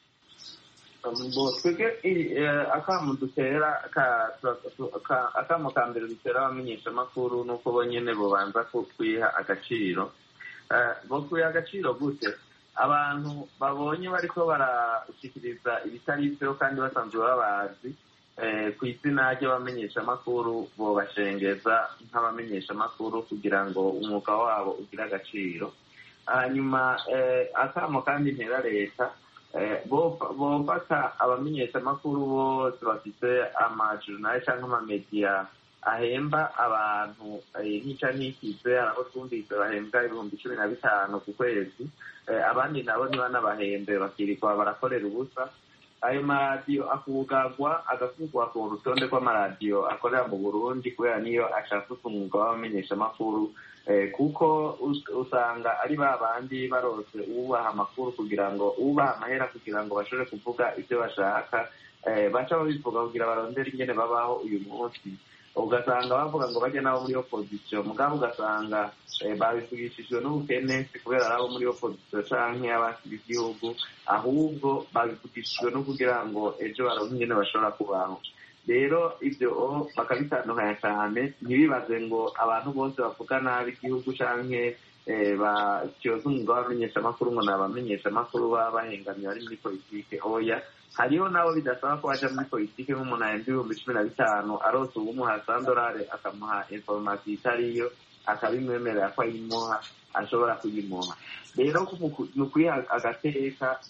F: twebwe akamo dutera akamo ka mbere dutera abamenyesha amakuru nuko bo nyene bobanza kwiha agaciro bokwiha agaciro gute abantu babonye bariko barashikiriza ibitari byo kandi basanzwe babazi ku izina ry'abamenyesha amakuru bobashengeza nk'abamenyesha amakuru kugira ngo umwuga wabo ugire agaciro hanyuma akamo kandi ntera leta bofata abamenyeshamakuru bose bafite amajurnali cyangwa amamediya ahemba abantu ntica ntikize, aho twumvise bahembwa 15,000 ku kwezi, abandi nabo ntibanabahembe bakirirwa barakorera ubusa. Ayo maradiyo akugagwa agakurwa ku rutonde rw'amaradiyo akorera mu Burundi kubera niyo ashaka umwuga w'abamenyeshamakuru, kuko usanga ari ba bandi barose ubaha amakuru kugira ngo ubaha amahera kugira ngo bashobore kuvuga ibyo bashaka, baca babivuga kugira barondere ingene babaho uyu munsi. Ugasanga bavuga ngo bajya nabo muri opposition, mugabo ugasanga babivugishijwe n'ubukene kubera abo muri opposition canke abasiga igihugu, ahubwo babivugishijwe no kugira ngo ejo baronke ingene bashobora kubaho. Rero ibyo bakabitandukanya cyane, ntibibaze ngo abantu bose bavuga nabi igihugu canke bakyoza umwuga w'abamenyeshamakuru ngo ni abamenyeshamakuru baba bahengamye bari muri politike. Oya, hariho nabo bidasaba ko baja muri politike, nk'umuntu ahembwa 15,000 arose uwumuha $100 akamuha information itariyo akabimwemerera ko ayimuha, ashobora kuyimuha. Rero ni ukwiha agateka.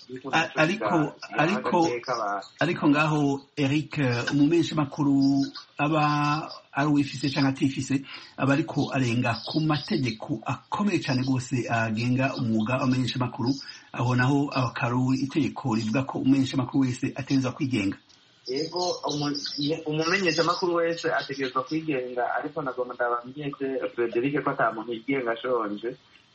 A: ariko ngaho Eric, umumenyeshamakuru aba ari uwifise cyangwa atifise aba ariko arenga ku mategeko akomeye cyane rwose agenga umwuga w'amenyeshamakuru. aho naho abakaru itegeko rivuga ko umumenyeshamakuru wese ategerezwa kwigenga.
F: Yego, umumenyeshamakuru wese ategerezwa kwigenga, ariko nagomba ndabamenyeshe Frederic ko ata muntu yigenga ashonje.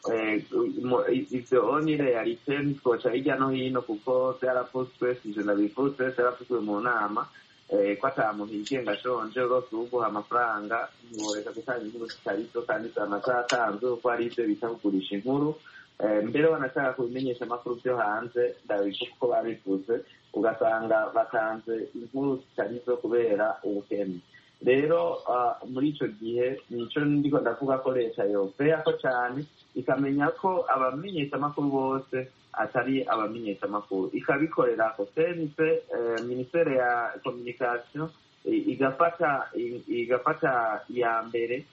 F: Ivyo ni realite ntitwoca hirya no hino, kuko vyaravuzwe, sije ndabivuzwe, vyaravuzwe mu nama ko ata muntu yigenga ashonje. Urose uguha amafaranga ntiworeka gutanga inkuru zitarizo kandi zamasaha atanzwe, kuko ari ivyo bita kugurisha inkuru. Mbere wanashaka kubimenyesha amakuru byo hanze ndabivuga uko babivuze, ugasanga batanze inkuru zitarizo kubera ubukene. Rero muri ico gihe nico ndiko ndavuga ko leta yovera ko cyane ikamenya ko abamenyesha amakuru bose atari abamenyesha amakuru, ikabikorera ko sense ministere ya communication igafata ya mbere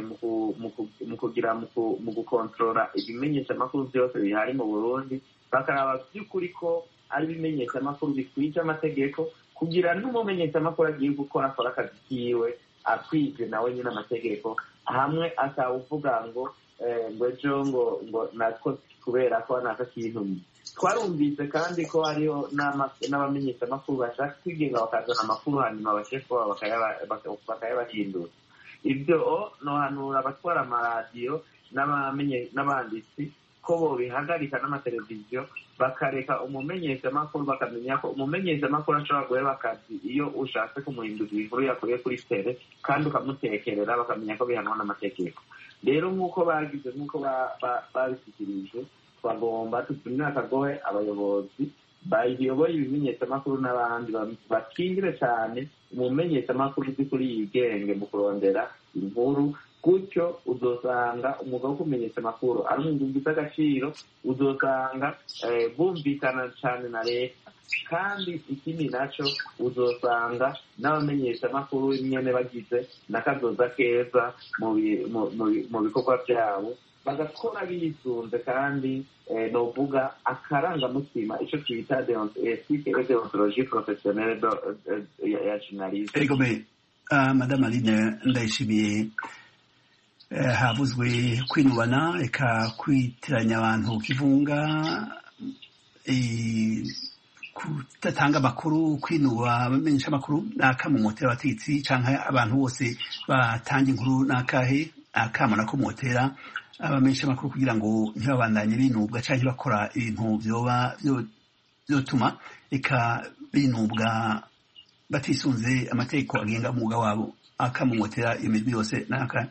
F: mu gukontorora ibimenyesha amakuru byose bihari mu Burundi, bakaraba by'ukuri ko ari ibimenyesha amakuru bikwije amategeko, kugira n'umumenyesha amakuru agiye gukora akazi kiwe akwije nawe nyine amategeko, hamwe atawuvuga ngo ejo ngo natwo kubera ko naka kintu. Twarumvise kandi ko hariho n'abamenyesha amakuru bashaka kwigenga bakazana amakuru hanyuma abashefu bakayabahindura. Ibyo nohanura abatwara amaradiyo n'abanditsi ko bobihagarika n'amateleviziyo, bakareka umumenyeshamakuru, bakamenya ko umumenyeshamakuru ashobora guheba akazi iyo ushatse kumuhindurira inkuru yakuye kuri tele kandi ukamutekerera, bakamenya ko bihanwa n'amategeko. Rero nk'uko babishyikirije, twagomba tutumire akagohe abayobozi bayoboye ibimenyeshamakuru n'abandi bakingire cyane umumenyeshamakuru by'ukuri yigenge mu kurondera inkuru, gutyo uzosanga umwuga wo kumenyesha amakuru ari umwuga ufite agaciro, uzosanga bumvikana cyane na leta, kandi ikindi naco uzosanga n'abamenyesha amakuru nyene bagize n'akazoza keza mu bikorwa byabo, bagakora bisunze kandi novuga akarangamutima, ico twita deontologie professionnelle ya journaliste.
A: Madame Aline Ndayishimiye, havuzwe kwinubana eka kwitiranya abantu kivunga, kudatanga amakuru, kwinuba abamenyesha amakuru, n'akamumotera abategetsi canke abantu bose batanga inkuru, n'akahe akamo nakomotera abamenyesha amakuru kugira ngo ntibabandanye binubwa canke bakora ibintu vyoba vyotuma eka binubwa batisunze amategeko agenga umwuga wabo. Akamumotera imigwi yose n'akahe.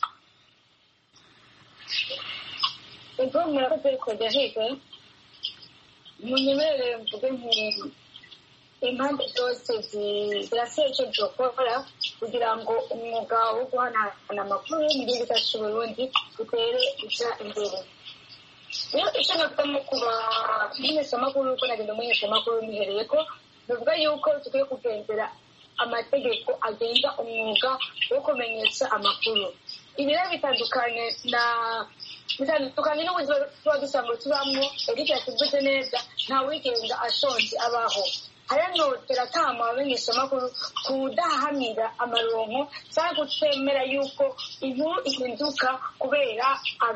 G: ubwo murakoze kujya higa munyemerere mvuge impande zose ziraseye icyo byokora kugira ngo umwuga wo guhanahana amakuru mu gihugu cyacu cy'u Burundi utere uja imbere. Rero icyo navuga mu kuba umumenyeshamakuru, uko nagenda umumenyeshamakuru nihereye ko bivuga yuko dukwiye kugendera amategeko agenga umwuga wo kumenyesha amakuru. Ibi rero bitandukanye bitandukanye n'ubuzima tuba dusanzwe tubamwo. Eric yatuvuze neza nta wigenga ashonje abaho. Haranotera kama abamenyeshamakuru kudahamira amaronko cyangwa gutemera yuko inkuru ihinduka kubera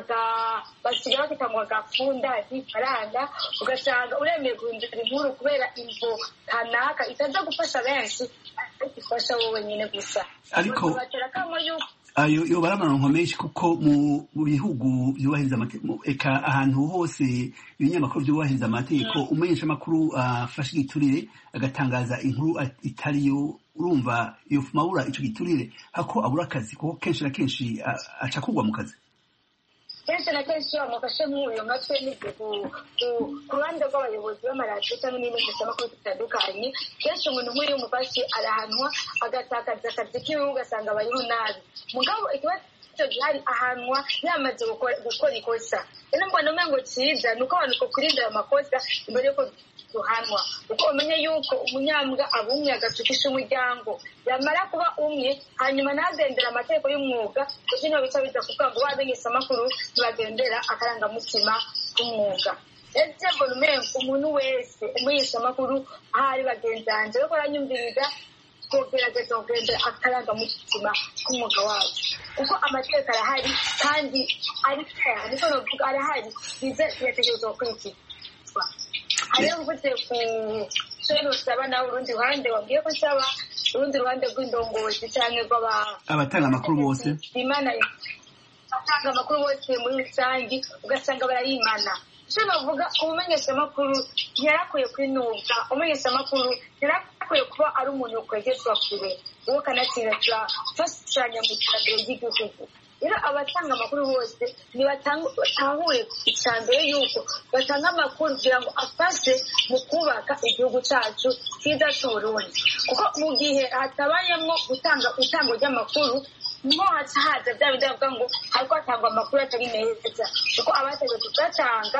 G: basigaye bakitangwa agafunda ifaranga ugasanga uremeye guhindura inkuru kubera imvo kanaka itaza gufasha benshi ariko ifasha wowe nyine gusa.
A: Ariko
G: batera kama yuko
A: ayo yobara amaronko menshi kuko mu bihugu byubahiriza amategeko eka ahantu hose ibinyamakuru byubahiriza amategeko umenyesha amakuru afashe igiturire agatangaza inkuru itariyo urumva iyo mabura ico giturire hako abura akazi kuko kenshi na kenshi aca kugwa mu kazi.
G: Kenshi na kenshi amufashe nk'uyu matwe n'ibyo ku ruhande rw'abayobozi b'amaradiyo cyangwa n'imenyeshamakuru bitandukanye. Kenshi umuntu nk'uyu mufashe arahanwa agatakaza akazi kiwe ugasanga abayeho nabi. Mugabo ikibazo gihari ahanwa yamaze gukora ikosa. Rero mbona umengo cyiza ni uko abantu kurinda ayo makosa imbere yuko duhanwa kuko umenye yuko umunyambwa abumwe agacukisha umuryango yamara kuba umwe hanyuma nagendera amategeko y'umwuga kuko niho bica biza kuvuga ngo wamenyesha amakuru tubagendera akarangamutima k'umwuga. Ese mbona umengo umuntu wese umenyesha amakuru ahari bagenzanje yo koranyumviriza kugerageza kugendera akarangamutima k'umwuga wacu kuko amategeko arahari kandi ari fair niko novuga arahari bize yategerezwa gukurikizwa. Hariyo mvuze ku cyo usaba nawe urundi ruhande wabwiye ko nsaba urundi ruhande rw'indongozi cyangwa
A: abatanga amakuru bose
G: imana abatanga amakuru bose muri rusange ugasanga barayimana. Icyo navuga umumenyeshamakuru ntiyarakwiye kwinubwa. Umumenyeshamakuru ntiyarakwiye kuba ari umuntu ukwegezwa kure uwo kanatsinda turafashanya mu iterambere ry'igihugu. Rero abatanga amakuru bose nibatahure icambere yuko batanga amakuru kugira ngo afashe mu kubaka igihugu cyacu cyiza cy'Uburundi kuko mu gihe hatabayemo itango ry'amakuru niho haza bya bindi bavuga ngo hariko hatangwa amakuru atari meza kuko abategetse kuyatanga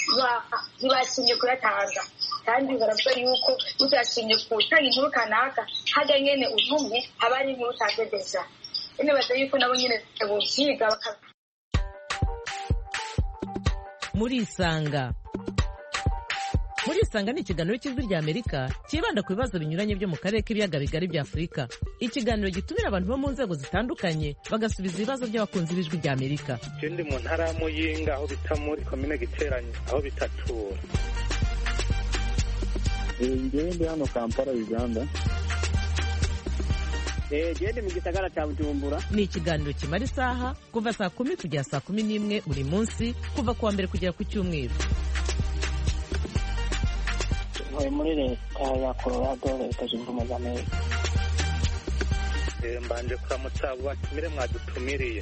G: ntibashimye kuyatanga kandi baravuga yuko utashimye gutanga inkuru kanaka hajya nyene utumye haba ari inkuru utagedeza. Ine baza yuko nabo nyine buvyiga
B: Murisanga ni ikiganiro cy'ijwi rya Amerika kibanda ku bibazo binyuranye byo mu karere k'ibiyaga bigari bya Afurika. Ikiganiro gitumira abantu bo mu nzego zitandukanye bagasubiza ibibazo by'abakunzi b'ijwi rya Amerika.
C: Ndi mu ntara ya Muyinga aho bita muri komine Giteranyi aho bitatura.
D: Ngende hano Kampala Uganda.
E: Gende mu gisagara cya Bujumbura.
B: Ni ikiganiro kimara isaha kuva saa 10 kugera saa 11 buri munsi kuva kuwa mbere kugera ku cyumweru.
E: Muri leta ya Colorado leta zunze ubumwe za Amerika.
C: Mbanje kuramutsa batumire mwadutumiriye.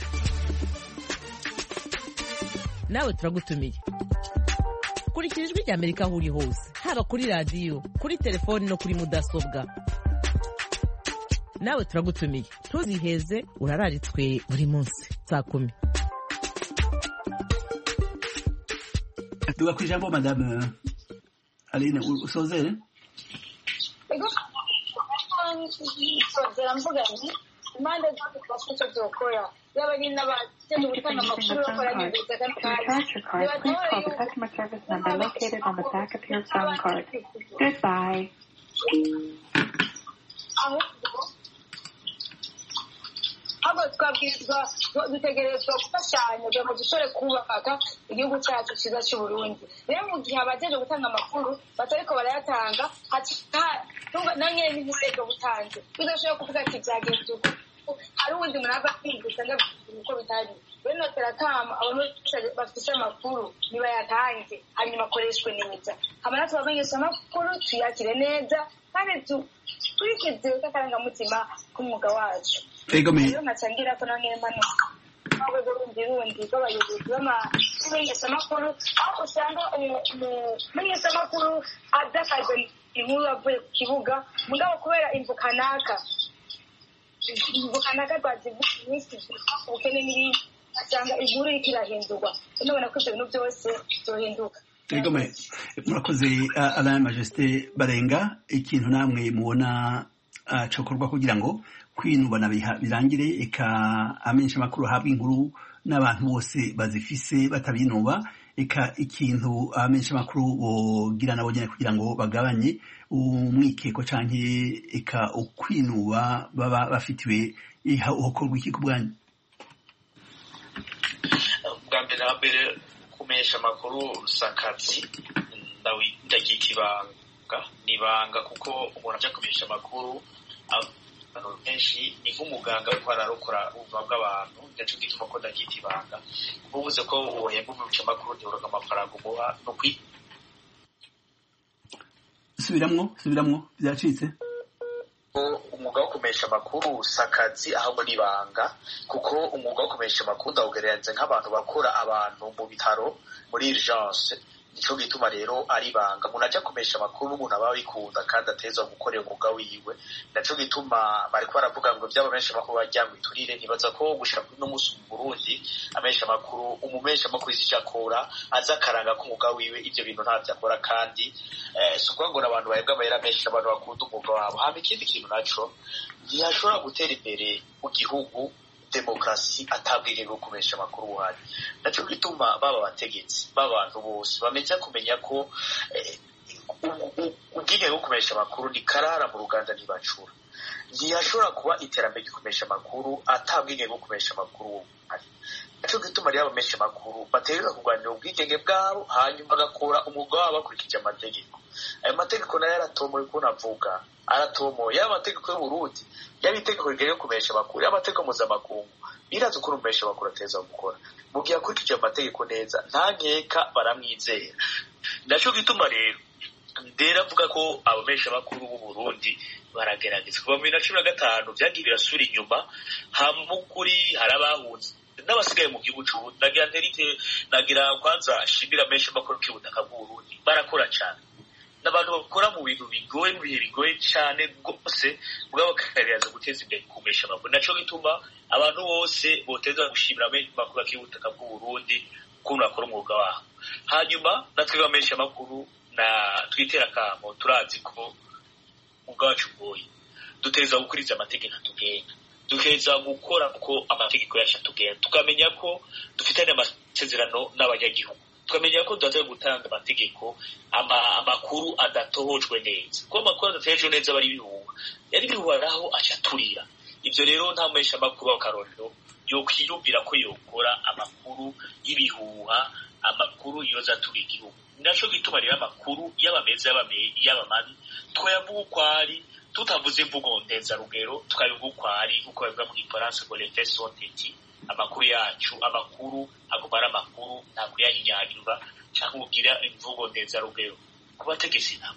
B: Nawe turagutumiye. Kurikira ijwi rya Amerika aho uri hose haba kuri radiyo kuri telefoni no kuri mudasobwa. Nawe turagutumiye ntuziheze urararitswe buri munsi saa 10.
A: Tugakwijambo madame Aline usozere.
G: Ego sozera mvuga nti impande zose twafite byokora yaba nyine n'abakeneye gutanga amakuru bakoranye leta kandi
I: customer service number located on the back of your phone card. Goodbye.
G: abo twabwirizwa dutegerezwa gufashanya kugira ngo dushobore kubaka igihugu cyacu cyiza cy'Uburundi. Rero mu gihe abajeje gutanga amakuru batariko barayatanga nanye n'inkurego butanze bidashobora kuvuga ati byagenze uko hari ubundi murava kwigusha uko bitari. Rero notera kama abantu bafite amakuru nibayatange hanyuma akoreshwe neza. Hamara tubamenyesha amakuru tuyakire neza kandi turikize akarangamutima k'umwuga wacu. Rero nkacangira ko nange mpanuka n'urwego rundi rw'abayobozi b'amenyeshamakuru aho usanga umumenyeshamakuru adakaze inkuru avuye ku kibuga mugabo kubera imvu kanaka rwazivuga iminsi ubukene n'ibindi asanga inkuru iriko irahindurwa. Nabona ko ivyo bintu byose byohinduka.
A: Murakoze Alain Majesté Barenga. Ikintu namwe mubona cokorwa kugira ngo kwinubana birangire eka amenyesha amakuru ahabwa inkuru n'abantu bose bazifise batabinuba eka ikintu abamenyeshamakuru bogira nabo nyene kugira ngo bagabanye umwikeko canke eka ukwinuba baba bafitiwe hokorwa iki ku bwanyu?
H: Bwa mbere kumenyesha amakuru sakazi ndagita ibanga nibanga kuko umuntu aja kumenyesha amakuru abantu benshi ni nk'umuganga ariko ararokora ubuzima bw'abantu ndaco gituma ko ndagita ibanga uvuze ko wohemba umumenyesha amakuru ntiuroga amafaranga umuha no
A: subiramwo byacitse.
H: Umwuga wo kumenyesha amakuru sakazi ahubwo nibanga kuko umwuga wo kumenyesha amakuru ndawugereranya nk'abantu bakora abantu mu bitaro muri urgence nico gituma rero ari banga umuntu aja kumenyesha amakuru n'umuntu aba bikunda kandi ateza gukorera umwuga wiwe naco gituma bariko baravuga ngo by'abamenyesha amakuru bajyangwa iturire ntibaza ko gushaka no musi mu Burundi amenyesha amakuru umumenyesha amakuru izicakora aza karanga ko umwuga wiwe ivyo bintu ntavyo akora kandi suko ngo abantu bahebwa amahera menshi abantu bakunda umwuga wabo hama ikindi kintu naco ntiyashobora gutera imbere mu gihugu demokrasi atabwige bwo kumenyesha amakuru buhari naco gituma baba bategetsi b'abantu bose bamenya kumenya ko ubwige bwo kumenyesha amakuru ni karara mu ruganda ntibacura ntiyashobora kuba iterambere ryo kumenyesha amakuru atabwige bwo kumenyesha amakuru buhari naco gituma rero abamenyesha amakuru baterera kurwanira ubwigenge bwabo hanyuma bagakora umwuga wabo bakurikije amategeko ayo mategeko nayo yaratomoye uko navuga aratomoye y'amategeko y'Uburundi yabitegeko rigere kumenyesha amakuru y'amategeko mpuzamakungu biraza uko umumenyesha amakuru ateza gukora mu gihe akurikije amategeko neza nta nkeka baramwizera naco gituma rero nderavuga ko abamenyesha amakuru b'u Burundi baragerageza kuva mu 2015 vyagiye birasura inyuma hamukuri harabahunze n'abasigaye mu gihugu cy'u nagira kwanza shimira menshi amakuru k'ubutaka bw'u Burundi barakora cyane n'abantu bakora mu bintu bigoye mu bihe bigoye cyane rwose mugabo bakareza guteza imbere kumenyesha amakuru naco gituma abantu bose boteza gushimira menshi amakuru k'ubutaka bw'u Burundi ukuntu bakora umwuga wabo hanyuma natwe bamenyesha amakuru na twitera kamo turazi ko umwuga wacu ugoye duteza gukuriza amategeko atugenda dukeza gukora ko amategeko yacu atugenda tukamenya ko dufitanye amasezerano n'abanyagihugu tukamenya ko duteze gutanga amategeko amakuru adatohojwe neza ko amakuru adateje neza bari bihuha yari bihuharaho acaturira ivyo rero nta mumenyesha amakuru w'akarorero yo kwiyumvira ko yokora amakuru y'ibihuha amakuru yoza turi igihugu naco gituma rero amakuru y'abameza y'abamabi twayavuga uko ari tutavuze imvugo ndeza rugero tukabivuga uko ari uko bivuga mu Gifaransa ngo les faits sont écrits amakuru yacu amakuru agumara amakuru nta kuyahinyanyura cyangwa kugira imvugo ndeza rugero kubategesi nabo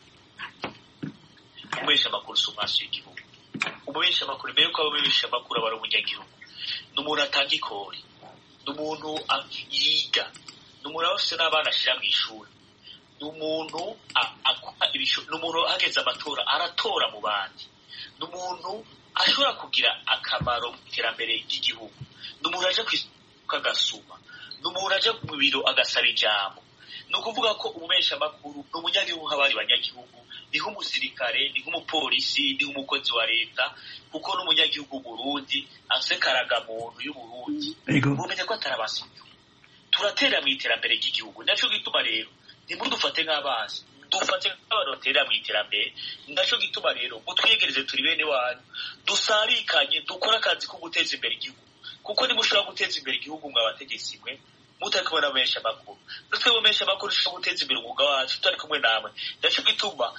H: umumenyesha amakuru sumaso y'igihugu umumenyesha amakuru mbere ko abamenyesha amakuru abari umunyagihugu n'umuntu atanga ikori n'umuntu yiga n'umuntu afite n'abana ashira mu ishuri n'umuntu n'umuntu hageze amatora aratora mu bandi n'umuntu ashobora kugira akamaro mu iterambere ry'igihugu n'umuntu aje kwisukagasuba n'umuntu aje mu biro agasaba ijambo ni ukuvuga ko umumenyesha amakuru n'umunyagihugu nk'abari banyagihugu ni nk'umusirikare ni nk'umupolisi ni nk'umukozi wa leta kuko n'umunyagihugu Burundi afise karagamuntu y'Uburundi mumenye ko atarabasivyo turatera mu iterambere ry'igihugu naco gituma rero nimudufate nk'abazi dufate nk'abantu batera mu iterambere naco gituma rero mutwiyegereze turi bene wanyu dusarikanye dukora akazi ko guteza imbere igihugu kuko nimushobora guteza imbere igihugu mwabategesi mwe mutari kumwe n'abamenyesha amakuru natwe bamenyesha amakuru dushobora guteza imbere umwuga wacu tutari kumwe namwe naco gituma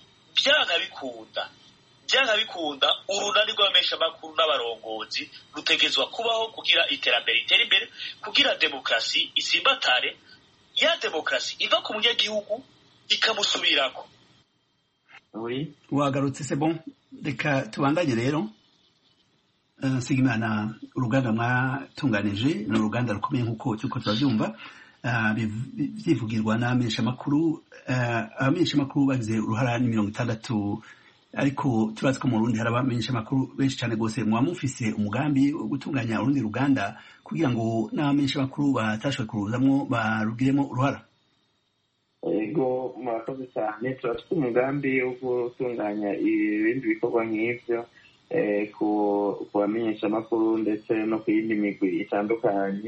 H: byanga bikunda urunani rw'abamenyesha amakuru n'abarongozi rutegezwa kubaho kugira iterambere itera imbere kugira demokrasi isimbatare ya demokrasi iva ku munyagihugu ikamusubirako.
A: Wagarutse c'est bon reka tubandanye rero Sigimana uruganda mwatunganije ni uruganda rukomeye nk'uko cyuko turabyumva byivugirwa n'abamenyesha amakuru abamenyesha amakuru bagize uruhara ni 60 ariko turazi ko mu Burundi hari abamenyesha amakuru benshi cyane gose mwamufise umugambi wo gutunganya urundi ruganda kugira ngo n'abamenyesha amakuru batashwe kuruzamwo barugiremo uruhara.
F: Ego murakoze cyane turafite umugambi wo gutunganya ibindi bikorwa nk'ivyo ku bamenyesha amakuru ndetse no ku yindi migwi itandukanye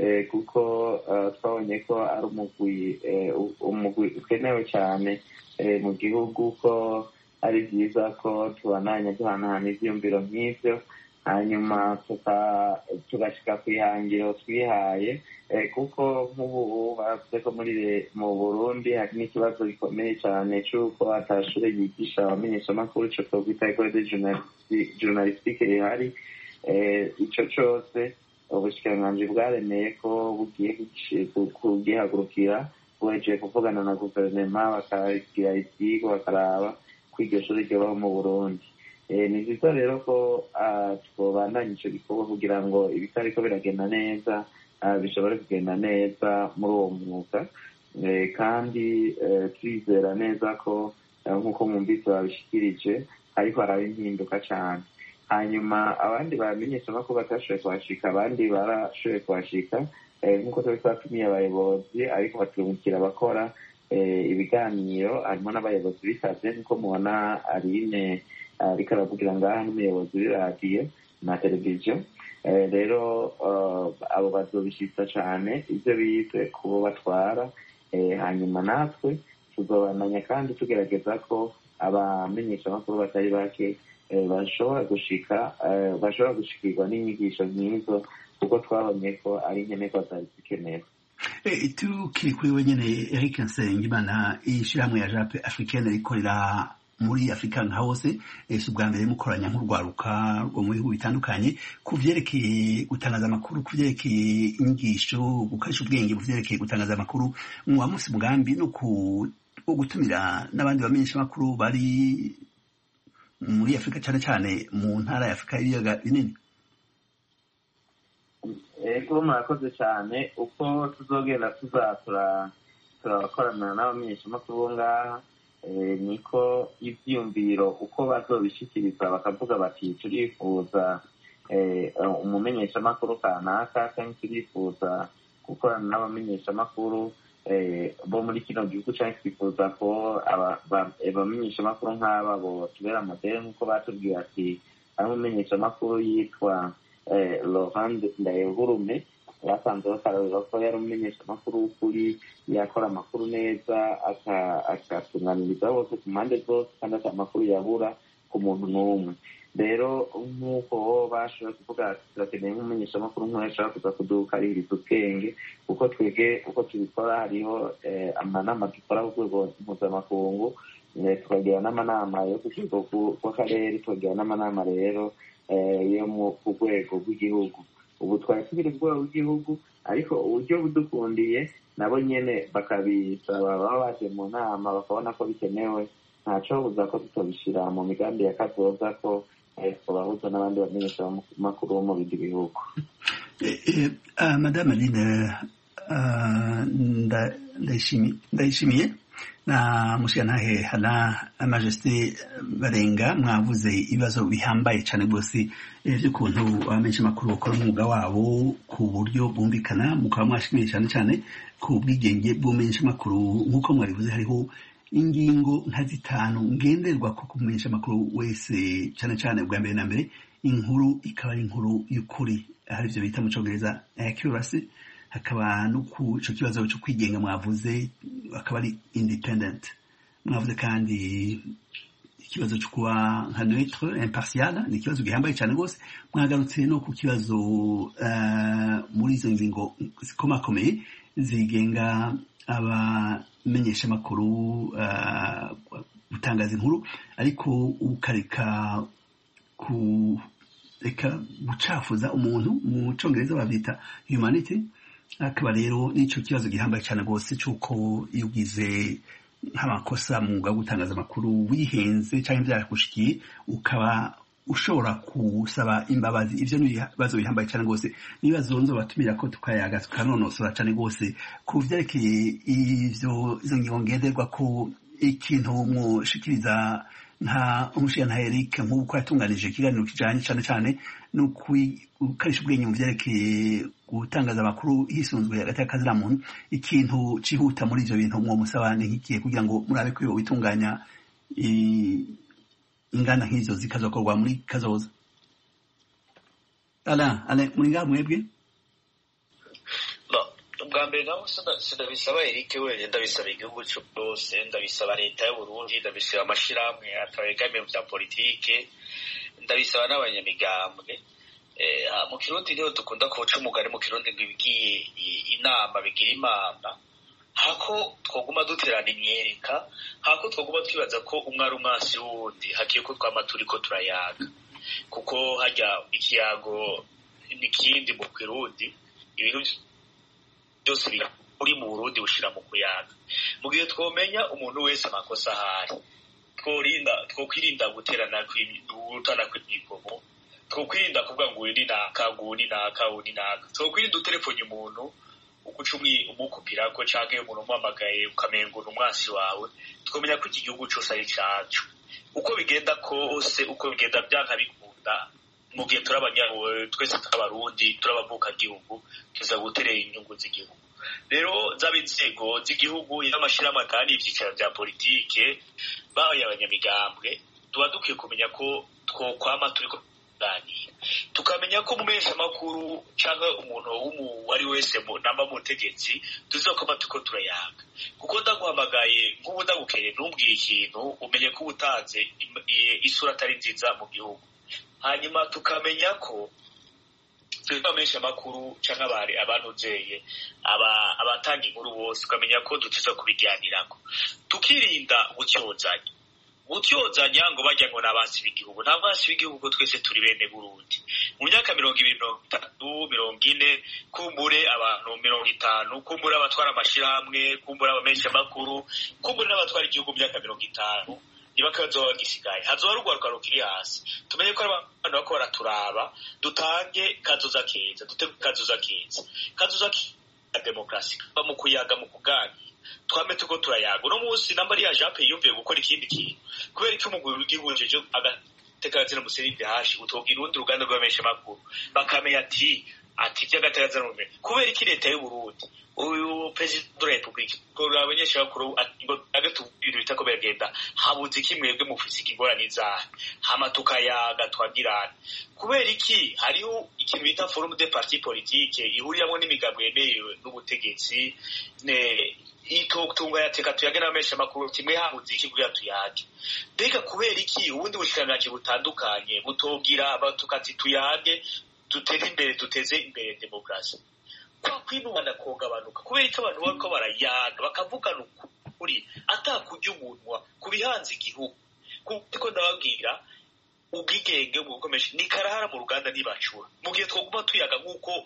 F: kuko twabonye ko ari umugwi ukenewe cyane mu gihugu, ko ari byiza ko tubandanya duhanahana ivyiyumviro nk'ivyo, hanyuma tugashika kw'ihangiro twihaye, kuko nk'ubu bavuze ko mu Burundi hari n'ikibazo gikomeye cyane c'uko atashure yigisha abamenyeshamakuru, ico twokwita école de journalistique rihari. Ico cose ubushikiranganji bwaremeye ko bugiye kugihagurukira, buhejeje kuvugana na guverinoma bakagira ivyigwa bakaraba ko iryo shure ryobaho mu Burundi. Ni vyiza rero ko twobandanya ico gikorwa kugira ngo ibitariko biragenda neza bishobore kugenda neza muri uwo mwuga, kandi twizera neza ko nk'uko mwumvise babishikirije ariko haraba impinduka cane. Hanyuma abandi bamenyeshamakuru batashoboye kuhashika, abandi barashoboye kuhashika, nk'uko twari twatumiye abayobozi ariko baturungikira abakora ibiganiro, harimo n'abayobozi bitavye, nk'uko mubona Aline ariko aravugira ngaha n'umuyobozi w'iradiyo na televiziyo. Rero abo bazobishitsa cane ivyo bize kubo batwara, hanyuma natwe tuzobandanya kandi tugerageza ko abamenyeshamakuru batari bake bashobora gushikirwa n'inyigisho nk'izo, kuko twabonye ko ari nkenerwa zari zikenewe.
A: Tukiri kuri wenyene Eric Nsengimana, ishirahamwe ya JAP Africaine rikorera muri Afrika nka hose, ubwa mbere mukoranya nk'urwaruka rwo mu bihugu bitandukanye ku vyerekeye gutangaza amakuru, ku vyerekeye inyigisho, gukoresha ubwenge mu vyerekeye gutangaza amakuru. Muba musi mugambi no gutumira n'abandi bamenyeshamakuru bari muri Afrika, cyane cyane mu ntara ya Afrika y'ibiyaga binini?
F: Ego murakoze cyane. Uko tuzogenda turakorana n'abamenyeshamakuru bo ngaha, niko ivyiyumviro uko bazobishikiriza bakavuga bati turifuza umumenyeshamakuru kanaka, cyangwa turifuza gukorana n'abamenyeshamakuru bo muri kino gihugu, cyangwa twifuza ko abamenyeshamakuru nk'aba botubera modele, nk'uko batubwiye ati ari umumenyeshamakuru yitwa Laurent Ndayehurume, basanze bakarabira ko yari umumenyeshamakuru w'ukuri, yakora amakuru neza, akatunganiriza bose ku mpande zose, kandi ata amakuru yabura ku muntu n'umwe. Rero nk'uko bashoboye kuvuga ati turakeneye nk'umumenyeshamakuru nk'uwo ashobora kuza kudukaririza ubwenge, kuko twebwe uko tubikora hariho amanama dukora ku rwego mpuzamakungu, tukagira n'amanama yo ku rwego rw'akarere, tukagira n'amanama rero yo ku rwego rw'igihugu. Ubu twari tubiri ku rwego rw'igihugu, ariko uburyo budukundiye nabo nyene bakabisaba, baba baje mu nama bakabona ko bikenewe, ntaco buza ko tutobishira mu migambi ya kazoza, ko twobahuza n'abandi bamenyeshamakuru bo mu bindi bihugu.
A: Madame Aline Ndayishimiye na mushiyantahe Hana Majesté Barenga, mwavuze ibibazo bihambaye cyane rwose by'ukuntu abamenyeshamakuru bakora umwuga wabo ku buryo bwumvikana, mukaba mwashimiye cyane cyane ku bwigenge bw'umumenyeshamakuru. nk'uko mwabivuze, hariho ingingo nka zitanu ngenderwa ko kumenyesha amakuru wese, cyane cyane bwa mbere na mbere inkuru ikaba ari inkuru y'ukuri, hari ibyo bita mu Congereza accuracy, hakaba no ku ico kibazo cyo kwigenga mwavuze, akaba ari independent. Mwavuze kandi ikibazo cyo kuba nka neutre impartial, ni ikibazo gihambaye cyane rwose. Mwagarutse no ku kibazo muri izo ngingo zikomakomeye zigenga abamenyesha amakuru gutangaza inkuru, ariko ukareka gucafuza umuntu, mu Congereza bavyita humanity. Akaba rero nico kibazo gihambaye cyane rwose cy'uko iyo ugize nk'amakosa mu mwuga wo gutangaza amakuru, wihenze cyangwa byarakushikiye, ukaba ushobora kusaba imbabazi. Ivyo ni ibibazo bihambaye cyane rwose, n'ibibazo nzobatumira ko tukayaga tukanonosora cyane rwose ku vyerekeye izo ngingo ngenderwa, ko ikintu mushikiriza nka umushiyantahe Eric nk'uko yatunganije ikiganiro kijanye cyane cyane no gukarisha ubwenge mu vyerekeye gutangaza amakuru hisunzwe hagati y'akazira muntu. Ikintu cihuta muri ivyo bintu mwo musabane nk'ikihe kugira ngo murabe ko bitunganya ingana nk'izo zikazokorwa muri kazoza? Ale muri ngaha mwebwe?
H: ubwa mbere naho sindabisaba Eric wenyine, ndabisaba igihugu cyose, ndabisaba leta y'u Burundi, ndabisaba amashirahamwe atabegamiye mu bya politike, ndabisaba n'abanyamigambwe. Mu Kirundi niho dukunda kuca umugani mu Kirundi ngo ibigiye inama bigira imana. Hako twoguma duterana imyereka, hako twoguma twibaza ko umwe ari umwasi wundi, hakiye ko twama turiko turayaga, kuko hajya ikiyago n'ikindi mu Kirundi, ibintu byose uri mu Burundi bushira mu kuyaga. Mu gihe twomenya umuntu wese amakosa ahari, twokwirinda guterana kw'ibutana kw'imigomo, twokwirinda kuvuga ngo ni naka, twokwirinda utelefone umuntu ukuca umukupirako canke umuntu umuhamagaye ukamenga umwasi wawe. Twomenya ko iki gihugu cose ari cacu, uko bigenda kose, uko bigenda byanka bikunda, mu gihe twese tw'abarundi turabavuka gihugu, tuza guterera inyungu z'igihugu. Rero zaba inzego z'igihugu, y'amashirahamwe kandi ivyicaro vya politike, babaye abanyamigambwe, tuba dukwiye kumenya ko twokwama turiko tuganira, tukamenya ko umumesha makuru canke umuntu wari wese namba mu butegetsi tuzokoma turiko turayaga. Kuko ndaguhamagaye nk'ubu ndagukeye ntumbwire ikintu, umenye ko ubutanze isura atari nziza mu gihugu. Hanyuma tukamenya ko twebamenyesha amakuru canke abanuzeye abatanga inkuru bose, tukamenya ko dutiza kubijyanirako, tukirinda gutyozanya ngo bajya ngo n'abasi b'igihugu. Nta basi b'igihugu, twese turi bene Burundi. Mu myaka 20, 40, kumbure abantu 50, kumbure abatwara amashirahamwe, kumbure abamenyesha amakuru, kumbure n'abatwara igihugu myaka 50, ntibakazoba bagisigaye, hazoba rugwaruka rukiri hasi. Tumenye ko abantu bako baraturaba, dutange kazoza keza, kazoza demokarasi, mu kuyaga, mu kuganira, twame tuko turayaga. Uno munsi namba ari ya Jape yumviye gukora ikindi kintu, kubera ko umuguru w'igihugu jeje agatekazira muserive hashi utobwira urundi ruganda rw'abamenyesha makuru, bakamenya ati by'agatekazira mu mbere. Kubera iki leta y'u Burundi, uyu president de la Republique ko abanyesha bakuru ngo agatubwira bitako bagenda habuze iki mwebwe mufise ikigorane zaha, hama tukayaga twagirana. Kubera iki hariho ikintu bita forum de parti politique ihuriyamo n'imigabo yemerewe n'ubutegetsi, itotunga yateka tuyage n'abamenyesha makuru, kimwe habuze iki kugira tuyage. Mbega kubera iki ubundi bushikanganje butandukanye butobwira abatukati tuyage, dutere imbere, duteze imbere demokarasi? Kwa kwinubana kogabanuka kubera icyo abantu bariko barayaga bakavugana ukuri atakujya umunwa kubihanze igihugu. Kuko ndababwira ubwigenge bwo gukomesha ni karahara mu ruganda ntibacura. Mu gihe twoguma tuyaga nk'uko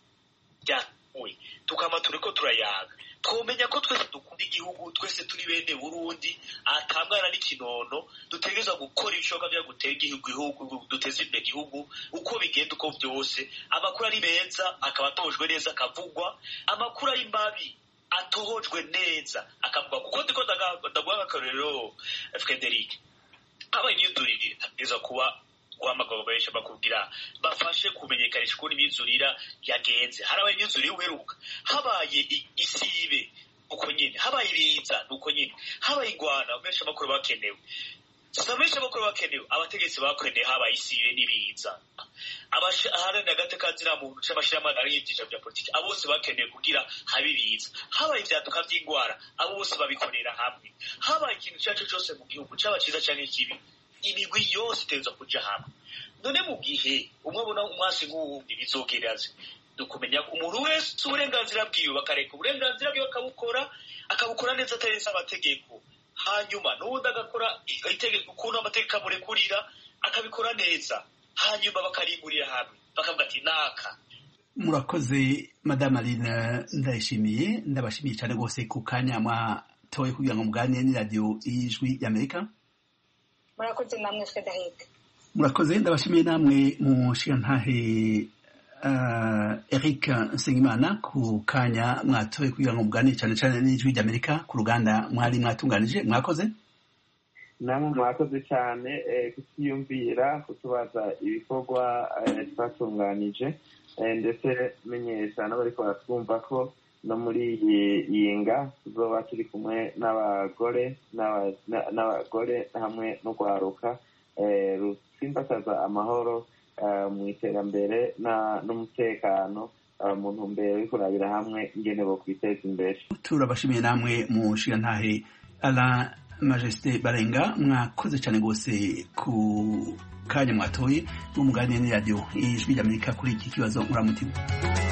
H: byawe tukama turiko turayaga, twomenya ko twese dukunda igihugu, twese turi bene Burundi, atamwana n'ikinono, dutegereza gukora ibishoboka byo gutera igihugu, duteze imbere igihugu uko bigenda, uko byose amakuru ari meza akaba atojwe neza akavugwa, amakuru ari mabi atohojwe neza akavugwa. Kuko ndiko ndaguha akarero Frederic, abanyudurire ageza kuba guhamagara benshi bakubwira bafashe kumenyekanisha ukuntu imyizurira yagenze. Hari abanyuzuriye uheruka, habaye isibe uko nyine, habaye ibiza nuko nyine, habaye igwana benshi amakuru bakenewe, benshi amakuru bakenewe, abategetsi bakeneye, habaye isibe n'ibiza, aharanira agatekazira muntu c'amashirahamwe ari ivyicaro vya politiki, abo bose bakeneye kugira habe ibiza, habaye ivyaduka vy'ingwara, abo bose babikorera hamwe, habaye ikintu cyacu cyose mu gihugu caba ciza canke kibi, imigwi yose iteza kuja hamwe. None mu gihe umwe abona umwasi nk'uwundi bizogeraze, dukumenya ko umuntu wese uburenganzira bwiwe bakareka uburenganzira bwiwe akabukora neza ataretse amategeko, hanyuma n'uwundi agakora itegeko ukuntu amategeko amurekurira akabikora neza, hanyuma bakarimburira hamwe bakavuga ati naka.
A: Murakoze Madame Aline Ndayishimiye, ndabashimiye cyane rwose ku kanya mwatoye kugira ngo muganire n'iradiyo y'Ijwi y'Amerika.
G: Murakoze namwe Frederic.
A: Murakoze, ndabashimiye namwe mushigantahe Eric Nsengimana ku kanya mwatoye kugira ngo muganire cyane cyane n'Ijwi ry'Amerika ku ruganda mwari mwatunganije. Mwakoze
F: namwe, mwakoze cyane kutiyumvira kutubaza ibikorwa twatunganije, ndetse menyesha n'abariko baratwumva ko no muri iyi nga tuzoba turi kumwe n'abagore hamwe no guharuka rusimbataza amahoro mu iterambere n'umutekano mu ntumbero yo kurabira hamwe ingene bo kwiteza imbere.
A: Turabashimiye namwe mu nshingantahe Alain Majesté Barenga, mwakoze cyane rwose ku kanya mwatoye n'umuganire n'iradiyo Ijwi ry'Amerika kuri iki kibazo muramutima.